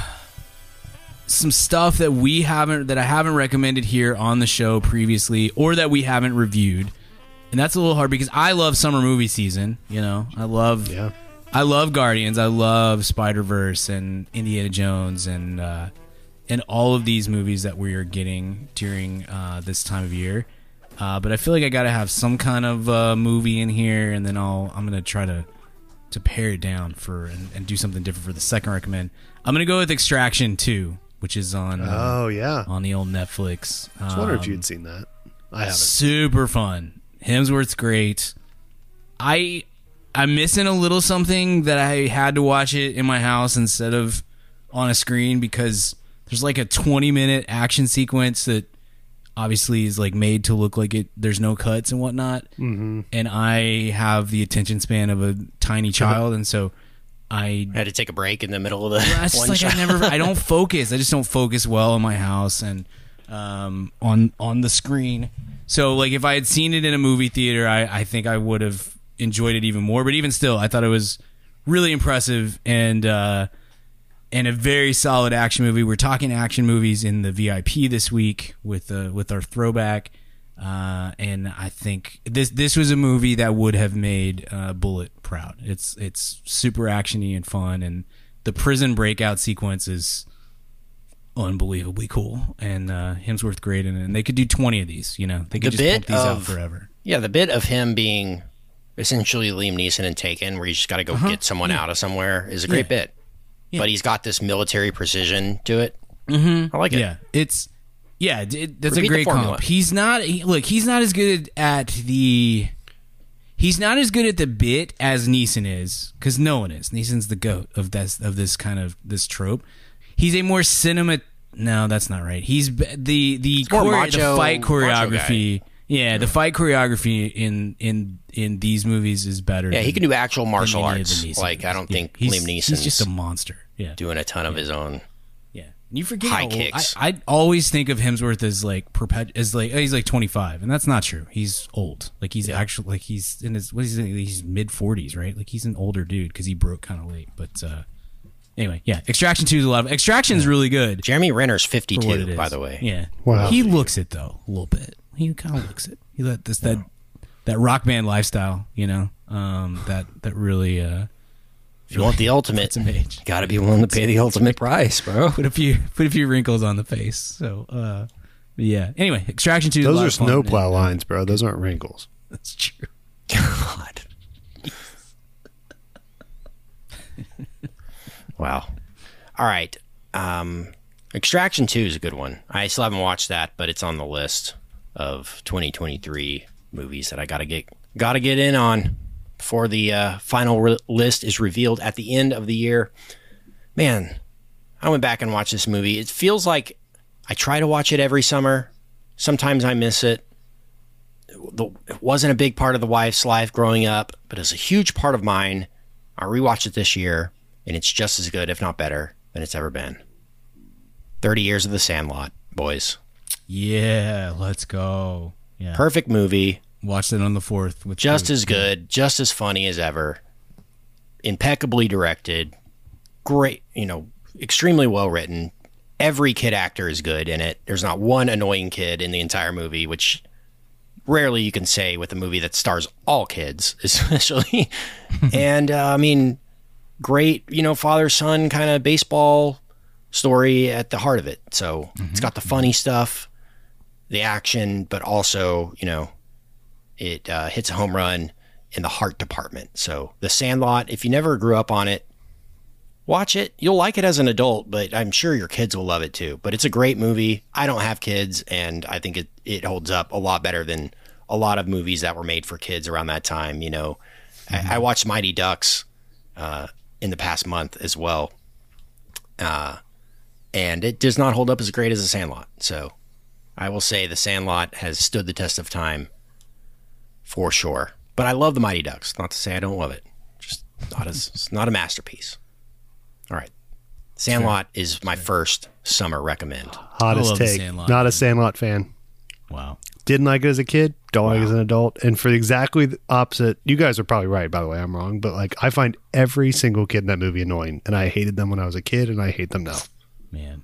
some stuff that we haven't that I haven't recommended here on the show previously, or that we haven't reviewed, and that's a little hard because I love summer movie season. You know, I love Yeah. I love Guardians. I love Spider-Verse and Indiana Jones and uh, and all of these movies that we are getting during uh, this time of year. Uh, but I feel like I got to have some kind of uh, movie in here, and then I'll I'm gonna try to to pare it down for and, and do something different for the second recommend. I'm gonna go with Extraction two, which is on uh, Oh yeah. on the old Netflix. I was wondering if Um, you'd seen that. I haven't. Super fun. Hemsworth's great. I I'm missing a little something that I had to watch it in my house instead of on a screen because there's like a twenty minute action sequence that obviously is like made to look like it there's no cuts and whatnot. Mm-hmm. And I have the attention span of a tiny child, and so I I had to take a break in the middle of the it's just one like shot. I never I don't focus. I just don't focus well in my house and um, on on the screen. So like if I had seen it in a movie theater, I, I think I would have enjoyed it even more. But even still, I thought it was really impressive and uh, and a very solid action movie. We're talking action movies in the V I P this week with uh, with our throwback. Uh, and I think this this was a movie that would have made uh, Bullet proud. It's it's super actiony and fun, and the prison breakout sequence is unbelievably cool, and uh, Hemsworth great in it. And they could do twenty of these. You know, they could The just bit pump these out of- forever. Yeah, the bit of him being essentially Liam Neeson in Taken, where you just got to go get someone out of somewhere, is a great Uh-huh. Yeah. bit. But he's got this military precision to it. Mm-hmm. I like it. Yeah, it's yeah, it, that's Repeat a the great formula. comp. He's not he, look. He's not as good at the. He's not as good at the bit as Neeson is, because no one is. Neeson's the goat of this of this kind of this trope. He's a more cinema. No, that's not right. He's b- the the, more chore- macho- the fight macho choreography. Yeah, the fight choreography in in in these movies is better. Yeah, he than- can do actual than martial any of the arts. Neeson Like, I movies. don't Yeah, think he's, Liam Neeson's He's just a monster. Yeah, doing a ton of his own. yeah. And you forget High how old- kicks. I, I always think of Hemsworth as like perpet as like oh, he's like twenty-five, and that's not true. He's old. Like he's actually like he's in his what is he? He's mid forties, right? Like he's an older dude because he broke kind of late. But uh anyway, yeah. Extraction two is a lot of Extraction's really good. Jeremy Renner's For what it fifty-two, is. by the way. Yeah. Wow. He looks it though a little bit. He kind of looks it. He let this that that rock band lifestyle, you know, um, that that really uh, If you want the ultimate, some age. you got to be willing to pay the ultimate price, bro. Put a few put a few wrinkles on the face. So uh, but yeah. Anyway, Extraction two. Is a Those lot are of fun, snowplow and, uh, lines, bro. Those aren't wrinkles. That's true. God. Wow. All right. Um, Extraction two is a good one. I still haven't watched that, but it's on the list of twenty twenty-three movies that I gotta get gotta get in on before the uh, final re- list is revealed at the end of the year. Man, I went back and watched this movie. It feels like I try to watch it every summer. Sometimes I miss it. The, it wasn't a big part of the wife's life growing up, but it's a huge part of mine. I rewatched it this year, and it's just as good, if not better, than it's ever been. thirty Years of the Sandlot, boys. Yeah, let's go. Yeah. Perfect movie. Watched it on the fourth with Just Drew. as good, just as funny as ever. Impeccably directed. Great, you know, extremely well written. Every kid actor is good in it. There's not one annoying kid in the entire movie, which rarely you can say with a movie that stars all kids, especially. and, uh, I mean, great, you know, father-son kind of baseball story at the heart of it. So it's got the funny stuff, the action, but also, you know, it uh, hits a home run in the heart department. So The Sandlot, if you never grew up on it, watch it. You'll like it as an adult, but I'm sure your kids will love it too. But it's a great movie. I don't have kids, and I think it, it holds up a lot better than a lot of movies that were made for kids around that time. You know, I, I watched Mighty Ducks uh, in the past month as well. Uh, and it does not hold up as great as The Sandlot. So I will say The Sandlot has stood the test of time for sure. But I love the Mighty Ducks. Not to say I don't love it. Just not as it's not a masterpiece. All right. Sandlot is my first summer recommend. Hottest love The take. Sandlot. Not a Sandlot fan. Wow. Didn't like it as a kid. Don't like it as an adult. And for exactly the opposite, you guys are probably right, by the way. I'm wrong. But like, I find every single kid in that movie annoying. And I hated them when I was a kid, and I hate them now. Man.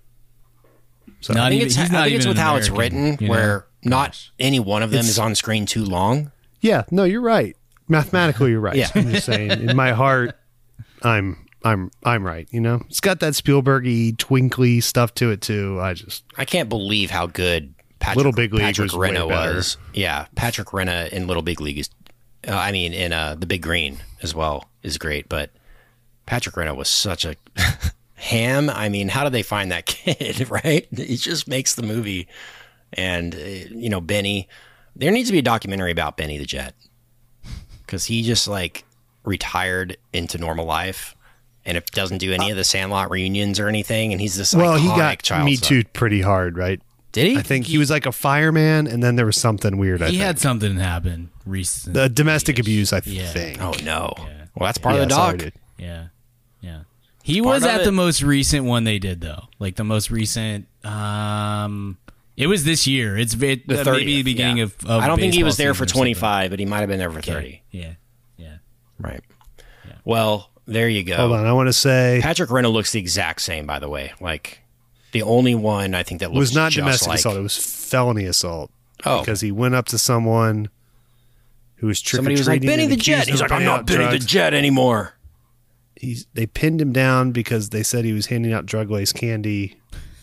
So Not I think even- it's, he's I not think it's even with an how it's American, written, you know? where not Gosh. any one of them It's- is on screen too long. Yeah, no, you're right. Mathematically, you're right. Yeah. I'm just saying, in my heart, I'm I'm I'm right. You know, it's got that Spielbergy, twinkly stuff to it too. I just I can't believe how good Patrick, Little Big League Patrick was way Renna better. was. Yeah, Patrick Renna in Little Big League is, uh, I mean, in uh, The Big Green as well is great. But Patrick Renna was such a ham. I mean, how did they find that kid, right? He just makes the movie. And, uh, you know, Benny, there needs to be a documentary about Benny the Jet. Because he just, like, retired into normal life. And it doesn't do any of the Sandlot reunions or anything. And he's this well, iconic he got child Me star. Too pretty hard, right? Did he? I think he was like a fireman, and then there was something weird. I He think. had something happen recently. the domestic abuse. I Yeah. think. Oh no! Yeah. Well, that's part Yeah, of the sorry, dog. dude. Yeah. Yeah. He Part was of at it. the most recent one they did though. Like the most recent um it was this year. It's it, The uh, thirtieth, maybe the beginning yeah. of, of I don't think he baseball was there season for or something. twenty-five, but he might have been there for thirty. Yeah. Yeah. Right. Well, there you go. Hold on, I want to say Patrick Renna looks the exact same, by the way. Like the only one I think that it looks was not just domestic like, assault; it was felony assault. Oh. because he went up to someone who was trick or Somebody was like treating. Benny the Jet. He's like, I'm not Benny the Jet anymore. He's, they pinned him down because they said he was handing out drug laced candy,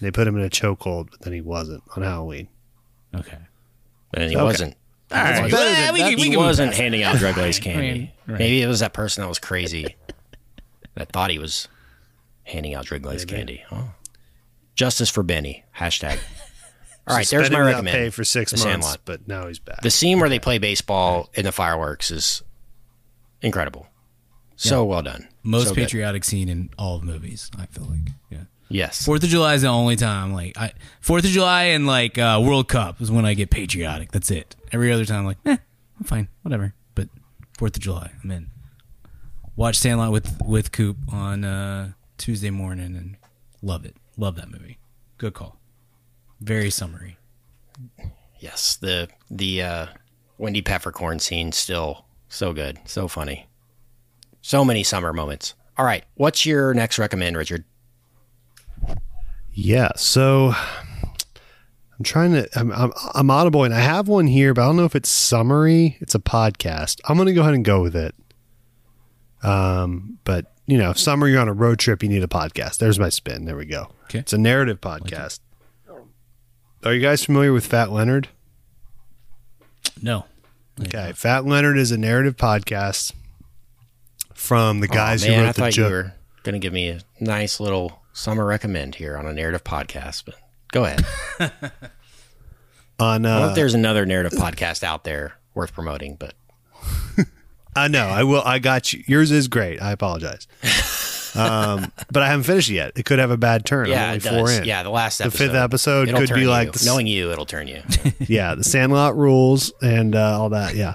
They put him in a chokehold, but then he wasn't on Halloween. Okay. And he Okay. wasn't. All right. better Well, than- we can- we He can move wasn't past handing out drug laced candy. I mean, right. Maybe it was that person that was crazy that thought he was handing out drug laced candy. Oh. Justice for Benny. Hashtag. All right, there's Suspended my without recommend. pay for six The months, Sandlot. but now he's back. The scene where they play baseball in the fireworks is incredible. So well done. Most So good. patriotic scene in all of movies, I feel like. Yeah. Yes. Fourth of July is the only time. Like I, Fourth of July and like uh, World Cup is when I get patriotic. That's it. Every other time, I'm like, eh, I'm fine, whatever. But Fourth of July, I'm in. Watch Sandlot with with Coop on uh, Tuesday morning and love it. Love that movie. Good call. Very summery. Yes. The the uh, Wendy Peppercorn scene still so good, so funny. So many summer moments. All right, what's your next recommend, Richard? Yeah, so I'm trying to. I'm, I'm I'm audible, and I have one here, but I don't know if it's summary. It's a podcast. I'm going to go ahead and go with it. Um, but you know, summer, you're on a road trip, you need a podcast. There's my spin. There we go. Okay. It's a narrative podcast. Are you guys familiar with Fat Leonard? No. Okay, Fat Leonard is a narrative podcast from the guys oh, man, who I wrote the thought you joke. were going to give me a nice little summer recommend here on a narrative podcast, but go ahead. On I don't know uh, if there's another narrative podcast out there worth promoting, but I know. I will. I got you. Yours is great. I apologize. Um, but I haven't finished it yet. It could have a bad turn. yeah, I'm only it four does. in. Yeah, the last The episode. fifth episode it'll could turn be you. like the s- Knowing you, it'll turn you. Yeah, the Sandlot rules and uh, all that. Yeah.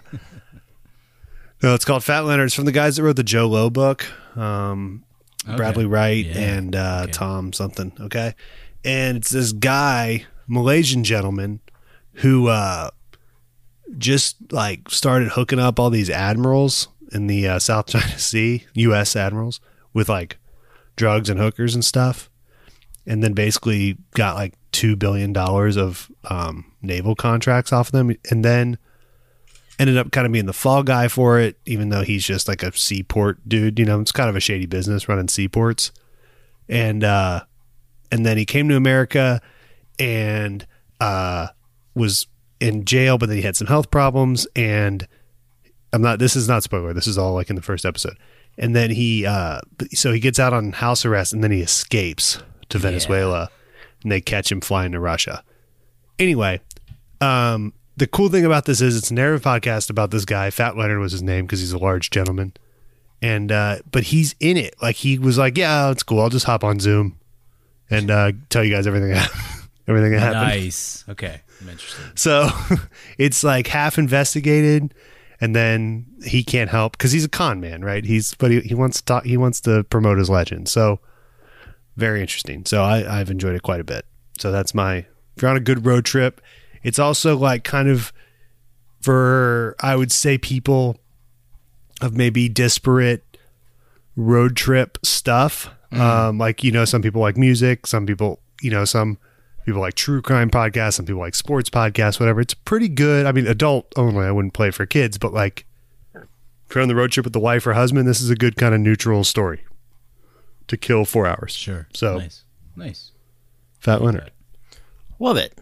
No, it's called Fat Leonard. It's from the guys that wrote the Joe Low book. Um, Okay. Bradley Wright Yeah. and uh, Okay. Tom something. Okay. And it's this guy, Malaysian gentleman, who uh, just like started hooking up all these admirals in the uh, South China Sea, U S admirals, with like drugs and hookers and stuff. And then basically got like two billion dollars of um, naval contracts off of them. And then ended up kind of being the fall guy for it, even though he's just like a seaport dude. You know, it's kind of a shady business running seaports. And uh, and then he came to America and uh, was in jail, but then he had some health problems. And I'm not. This is not spoiler. This is all like in the first episode. And then he, uh, so he gets out on house arrest, and then he escapes to Venezuela, and they catch him flying to Russia. Anyway, um. The cool thing about this is it's a narrative podcast about this guy. Fat Leonard was his name because he's a large gentleman. And, uh, but he's in it. Like he was like, yeah, it's cool. I'll just hop on Zoom and, uh, tell you guys everything, everything that happened. Nice. Okay. I'm interested. So it's like half investigated and then he can't help because he's a con man, right? He's, but he, he wants to talk, he wants to promote his legend. So very interesting. So I, I've enjoyed it quite a bit. So that's my, if you're on a good road trip, it's also like kind of for, I would say, people of maybe disparate road trip stuff. Mm. Um, like, you know, some people like music, some people, you know, some people like true crime podcasts, some people like sports podcasts, whatever. It's pretty good. I mean, adult only. I wouldn't play for kids, but like if you're on the road trip with the wife or husband, this is a good kind of neutral story to kill four hours. Sure. So nice. Nice. Fat Leonard. Love it.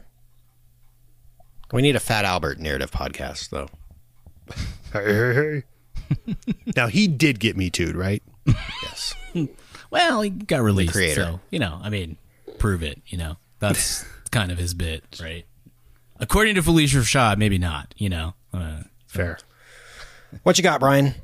We need a Fat Albert narrative podcast, though. Hey, hey, hey. Now he did get me too'd, right? Yes. Well, he got released. creator. So, you know, I mean, prove it, you know. That's kind of his bit, right? According to Felicia Rashad, maybe not, you know. Uh, Fair. What you got, Brian?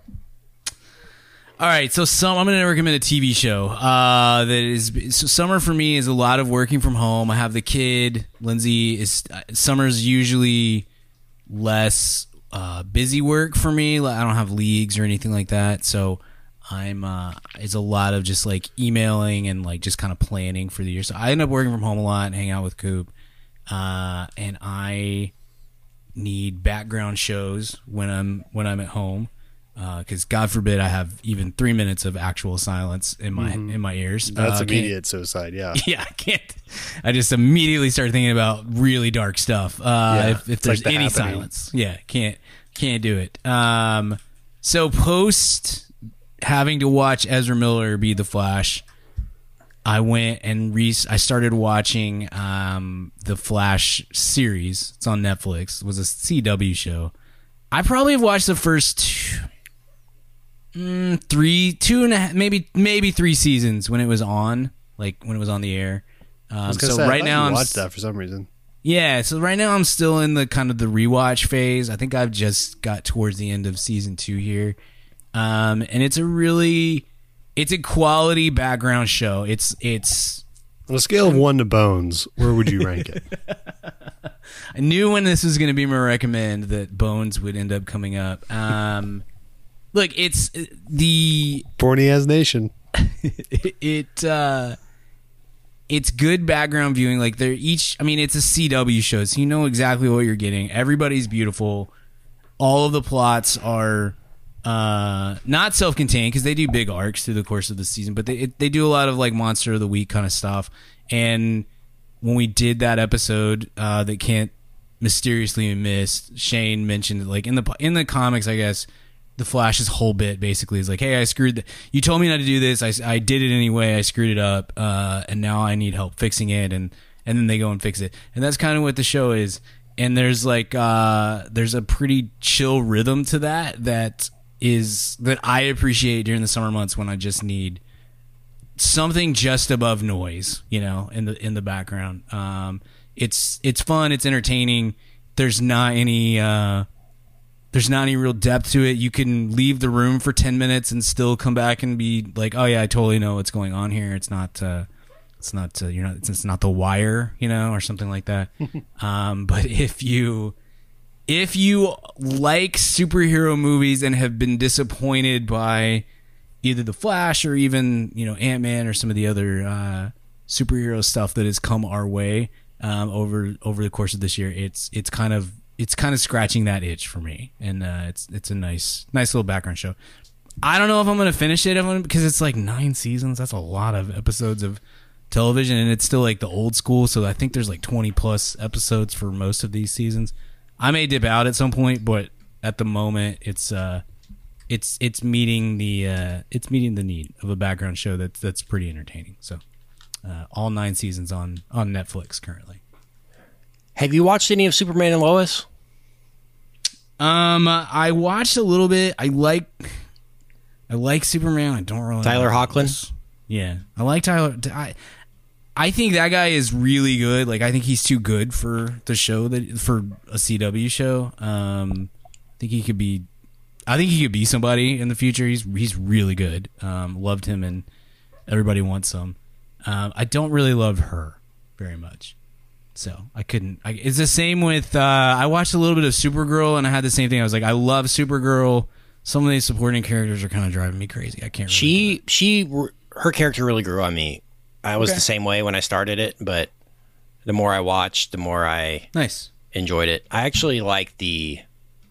All right, so some I'm going to recommend a T V show. Uh, that is so summer for me is a lot of working from home. I have the kid. Lindsay is summer's usually less uh, busy work for me. Like, I don't have leagues or anything like that, so I'm uh, it's a lot of just like emailing and like just kind of planning for the year. So I end up working from home a lot and hang out with Coop, uh, and I need background shows when I'm when I'm at home. Because uh, God forbid I have even three minutes of actual silence in my Mm-hmm. in my ears. That's uh, can't- immediate suicide. Yeah. Yeah, I can't. I just immediately start thinking about really dark stuff. Uh, Yeah, if, if it's there's like The any Happening. silence, yeah, can't can't do it. Um, so post having to watch Ezra Miller be the Flash, I went and re- I started watching um, the Flash series. It's on Netflix. It was a C W show. I probably have watched the first two, mm, three, two and a half, maybe maybe three seasons when it was on, like when it was on the air. Um, I was gonna so say, I right thought now you I'm watched that for some reason. Yeah, so right now I'm still in the kind of the rewatch phase. I think I've just got towards the end of season two here. Um, and it's a really, it's a quality background show. It's, it's, On a scale of one to Bones, where would you rank it? I knew when this was going to be my recommend that Bones would end up coming up. Um, look, it's the, Borny as Nation. it, it uh, it's good background viewing. Like they're each, I mean, it's a C W show, so you know exactly what you're getting. Everybody's beautiful. All of the plots are uh, not self-contained because they do big arcs through the course of the season, but they it, they do a lot of like Monster of the Week kind of stuff. And when we did that episode uh, that can't mysteriously be missed, Shane mentioned that, like in the in the comics, I guess. The Flash's whole bit basically is like, hey, I screwed. The, you told me not to do this. I, I did it anyway. I screwed it up, uh, and now I need help fixing it. And and then they go and fix it. And that's kind of what the show is. And there's like uh, there's a pretty chill rhythm to that that is that I appreciate during the summer months when I just need something just above noise, you know, in the in the background. Um, it's it's fun. It's entertaining. There's not any. Uh, There's not any real depth to it. You can leave the room for ten minutes and still come back and be like, "Oh yeah, I totally know what's going on here." It's not, uh, it's not, uh, you're not, it's, it's not The Wire, you know, or something like that. um, but if you, if you like superhero movies and have been disappointed by either The Flash or even you know Ant-Man or some of the other uh, superhero stuff that has come our way um, over over the course of this year, it's it's kind of It's kind of scratching that itch for me, and uh, it's it's a nice nice little background show. I don't know if I'm going to finish it because it's like nine seasons. That's a lot of episodes of television, and it's still like the old school. So I think there's like twenty plus episodes for most of these seasons. I may dip out at some point, but at the moment, it's uh, it's it's meeting the uh, it's meeting the need of a background show that's that's pretty entertaining. So uh, all nine seasons on on Netflix currently. Have you watched any of Superman and Lois? Um, I watched a little bit. I like, I like Superman. I don't really Tyler like Hoechlin? this. Yeah, I like Tyler. I, I think that guy is really good. Like, I think he's too good for the show that for a C W show. Um, I think he could be. I think he could be somebody in the future. He's he's really good. Um, loved him, and everybody wants some. Um, I don't really love her very much. So I couldn't. I, it's the same with. Uh, I watched a little bit of Supergirl, and I had the same thing. I was like, I love Supergirl. Some of these supporting characters are kind of driving me crazy. I can't. Really She she her character really grew on me. I was Okay. the same way when I started it, but the more I watched, the more I nice. enjoyed it. I actually like the.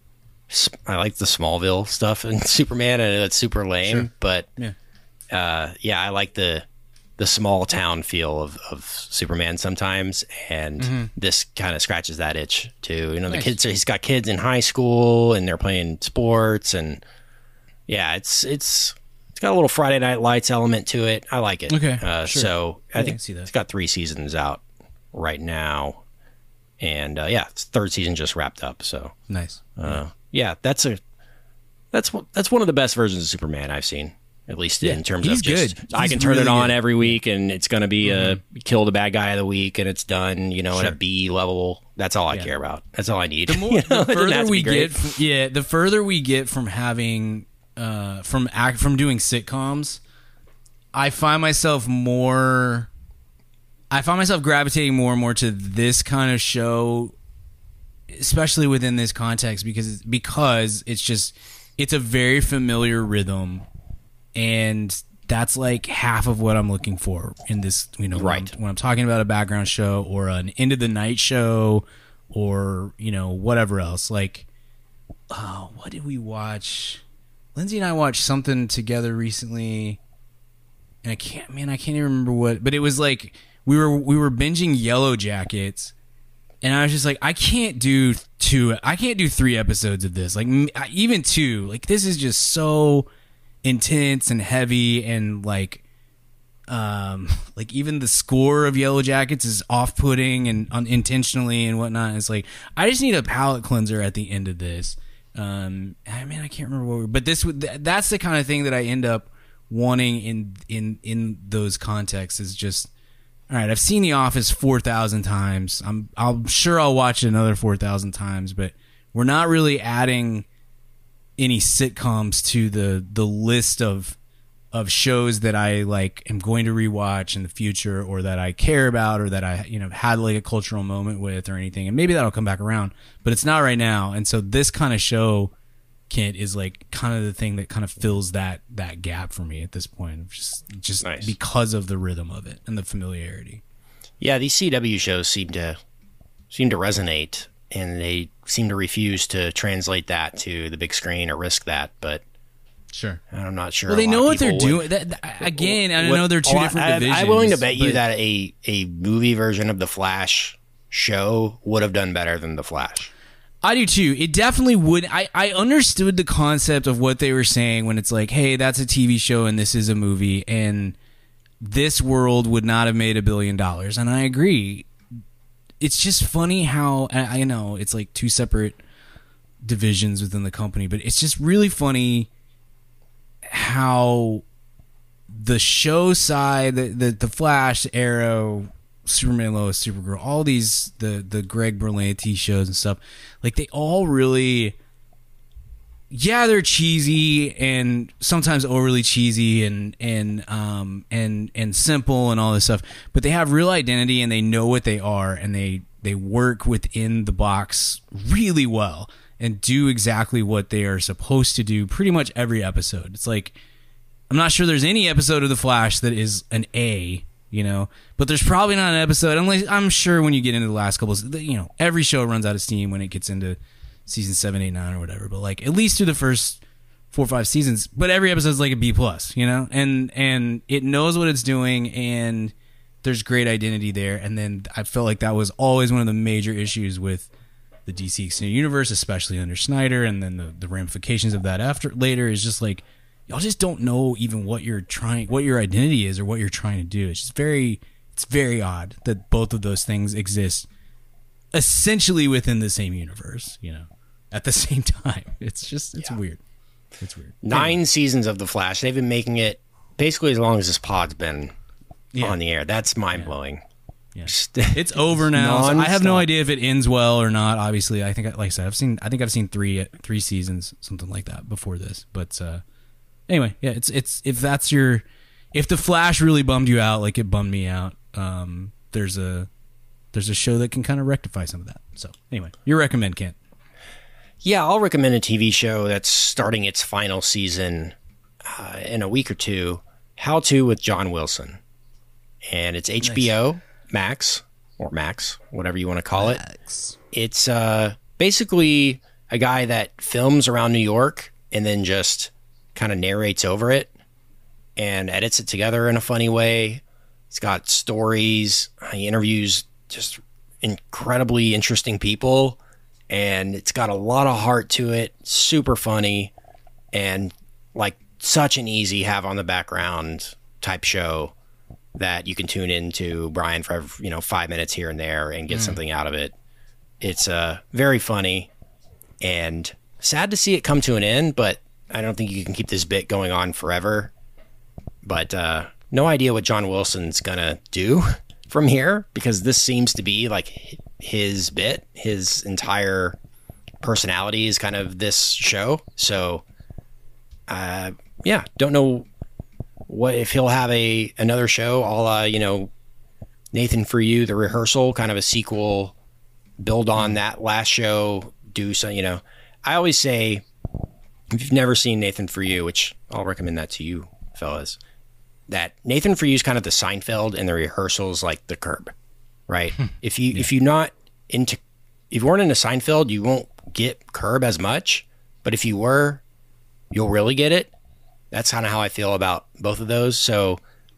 I like the Smallville stuff in Superman, and it's super lame, Sure. but Yeah. uh, yeah, I like the. the small town feel of, of Superman sometimes, and mm-hmm. this kind of scratches that itch too. You know, Nice. the kids, he's got kids in high school and they're playing sports, and yeah, it's, it's, it's got a little Friday Night Lights element to it. I like it. Okay, Uh, sure. So I Yeah, I think can see that. it's got three seasons out right now. And uh, yeah, it's third season just wrapped up. So Nice. uh, yeah, that's a, that's one- that's one of the best versions of Superman I've seen. At least Yeah, in terms he's of just, good. I He's can turn really it on good. every week and it's going to be Mm-hmm. a kill the bad guy of the week and it's done, you know, at Sure. a B level. That's all I Yeah. care about. That's all I need. The, more, You know, the it doesn't have further to we be great. get, from, yeah, the further we get from having, uh, from act, from doing sitcoms, I find myself more. I find myself gravitating more and more to this kind of show, especially within this context, because because it's just it's a very familiar rhythm, and that's like half of what I'm looking for in this. You know, when Right. I'm, when I'm talking about a background show or an end of the night show, or you know whatever else. Like, oh, what did we watch? Lindsay and I watched something together recently, and I can't, man, I can't even remember what. But it was like we were we were binging Yellow Jackets, and I was just like, I can't do two, I can't do three episodes of this. Like m- even two, like this is just so intense and heavy, and like um, like even the score of Yellow Jackets is off-putting and unintentionally and whatnot. It's like I just need a palate cleanser at the end of this. Um, I mean, I can't remember what, we, but this would that's the kind of thing that I end up wanting in in in those contexts. Is just all right. I've seen The Office four thousand times. I'm I'm sure I'll watch it another four thousand times, but we're not really adding any sitcoms to the the list of of shows that I like am going to rewatch in the future, or that I care about, or that I, you know, had like a cultural moment with or anything. And maybe that'll come back around, but it's not right now. And so this kind of show, Kent, is like kind of the thing that kind of fills that that gap for me at this point, just just Nice. because of the rhythm of it and the familiarity. Yeah, these C W shows seem to seem to resonate, and they seem to refuse to translate that to the big screen or risk that. But Sure. I'm not sure. Well, a they lot know of what they're people doing. would- That, that- again, I What- know they're two oh, different I, divisions. I'm willing to bet you but- that a a movie version of The Flash show would have done better than The Flash. I do too. It definitely would. I, I understood the concept of what they were saying when it's like, hey, that's a T V show and this is a movie, and this world would not have made a billion dollars. And I agree. It's just funny how, I I know it's like two separate divisions within the company, but it's just really funny how the show side, the, the, the Flash, Arrow, Superman, Lois, Supergirl, all these, the, the Greg Berlanti shows and stuff, like they all really, yeah, they're cheesy and sometimes overly cheesy and, and, um, and, and simple and all this stuff, but they have real identity and they know what they are, and they, they work within the box really well and do exactly what they are supposed to do pretty much every episode. It's like, I'm not sure there's any episode of The Flash that is an A, you know, but there's probably not an episode, unless I'm sure when you get into the last couple, you know, every show runs out of steam when it gets into season seven, eight, nine, or whatever. But like at least through the first four or five seasons, but every episode is like a B plus, you know, and and it knows what it's doing, and there's great identity there. And then I felt like that was always one of the major issues with the D C Extended Universe, especially under Snyder, and then the, the ramifications of that after later is just like, y'all just don't know even what you're trying, what your identity is, or what you're trying to do. It's just very, it's very odd that both of those things exist essentially within the same universe, you know, at the same time. It's just, it's Yeah. weird. It's weird. Nine seasons of The Flash. They've been making it basically as long as this pod's been Yeah. on the air. That's mind blowing. Yeah. It's over now. So I have no idea if it ends well or not. Obviously, I think, like I said, I've seen. I think I've seen three three seasons, something like that, before this. But uh, anyway, yeah, it's it's if that's your, if The Flash really bummed you out, like it bummed me out, um, there's a there's a show that can kind of rectify some of that. So anyway, you recommend, Kent? Yeah, I'll recommend a T V show that's starting its final season uh, in a week or two. How To with John Wilson, and it's H B O Max or Max, whatever you want to call it. It's uh, basically a guy that films around New York and then just kind of narrates over it and edits it together in a funny way. It's got stories. He interviews just incredibly interesting people, and it's got a lot of heart to it. Super funny, and like such an easy have on the background type show that you can tune into, Brian, for, you know, five minutes here and there and get something out of it. It's uh, very funny and sad to see it come to an end, but I don't think you can keep this bit going on forever. But uh, no idea what John Wilson's gonna do from here, because this seems to be like his bit. His entire personality is kind of this show. So, uh, yeah, don't know what if he'll have a another show, a la, you know, Nathan For You, The Rehearsal, kind of a sequel, build on that last show, do some, you know. I always say, if you've never seen Nathan For You, which I'll recommend that to you, fellas, that Nathan For You is kind of the Seinfeld, and The Rehearsal's like the Curb, right? if you yeah. if you're not into, if you weren't into Seinfeld, you won't get Curb as much, but if you were, you'll really get it. That's kind of how I feel about both of those. So,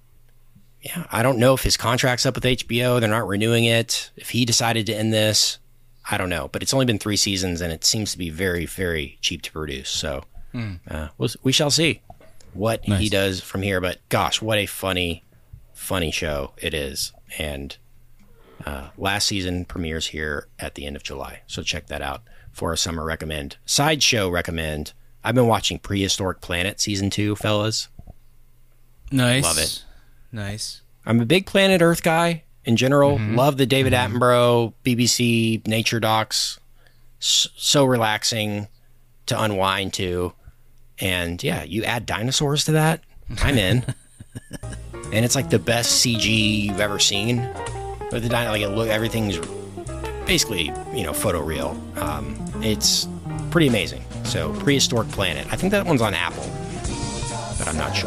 yeah, I don't know if his contract's up with H B O. They're not renewing it. If he decided to end this, I don't know. But it's only been three seasons, and it seems to be very, very cheap to produce. So mm. uh, we'll, we shall see what nice. he does from here. But gosh, what a funny, funny show it is. And uh, last season premieres here at the end of July. So check that out for a summer recommend. Sideshow recommend. I've been watching Prehistoric Planet season two, fellas. Nice. Love it. Nice. I'm a big Planet Earth guy in general. Mm-hmm. Love the David mm-hmm. Attenborough, B B C nature docs. S- so relaxing to unwind to. And yeah, you add dinosaurs to that, I'm in. And it's like the best C G you've ever seen. But the dino, like it look, everything's basically, you know, photoreal. Um, it's pretty amazing. So Prehistoric Planet. I think that one's on Apple, but I'm not sure.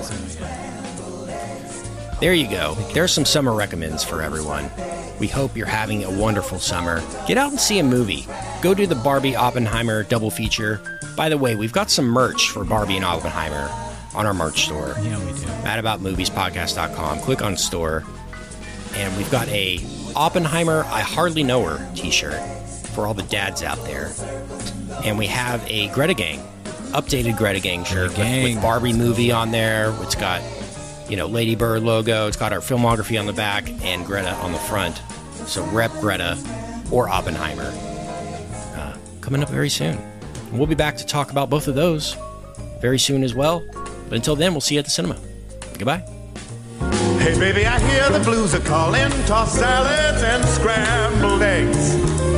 There you go. There's some summer recommends for everyone. We hope you're having a wonderful summer. Get out and see a movie. Go do the Barbie Oppenheimer double feature. By the way, we've got some merch for Barbie and Oppenheimer on our merch store. Yeah, we do. mad about movies podcast dot com. Click on store. And we've got a Oppenheimer I Hardly Know Her t-shirt for all the dads out there. And we have a Greta Gang, updated Greta Gang shirt Greta Gang. With, with Barbie movie on there. It's got, you know, Lady Bird logo. It's got our filmography on the back and Greta on the front. So rep Greta or Oppenheimer. Uh, coming up very soon. And we'll be back to talk about both of those very soon as well. But until then, we'll see you at the cinema. Goodbye. Hey, baby, I hear the blues are calling. Tossed salads and scrambled eggs.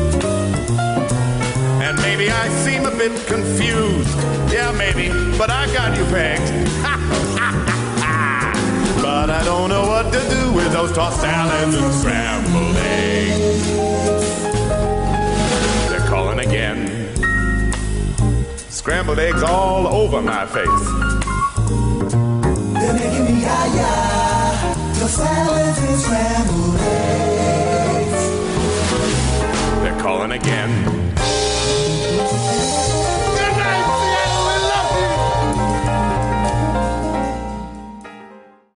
And maybe I seem a bit confused. Yeah, maybe, but I got you pegged. But I don't know what to do with those tossed salads and scrambled eggs. They're calling again. Scrambled eggs all over my face. They're making me yah-yah. The salads and scrambled eggs. They're calling again.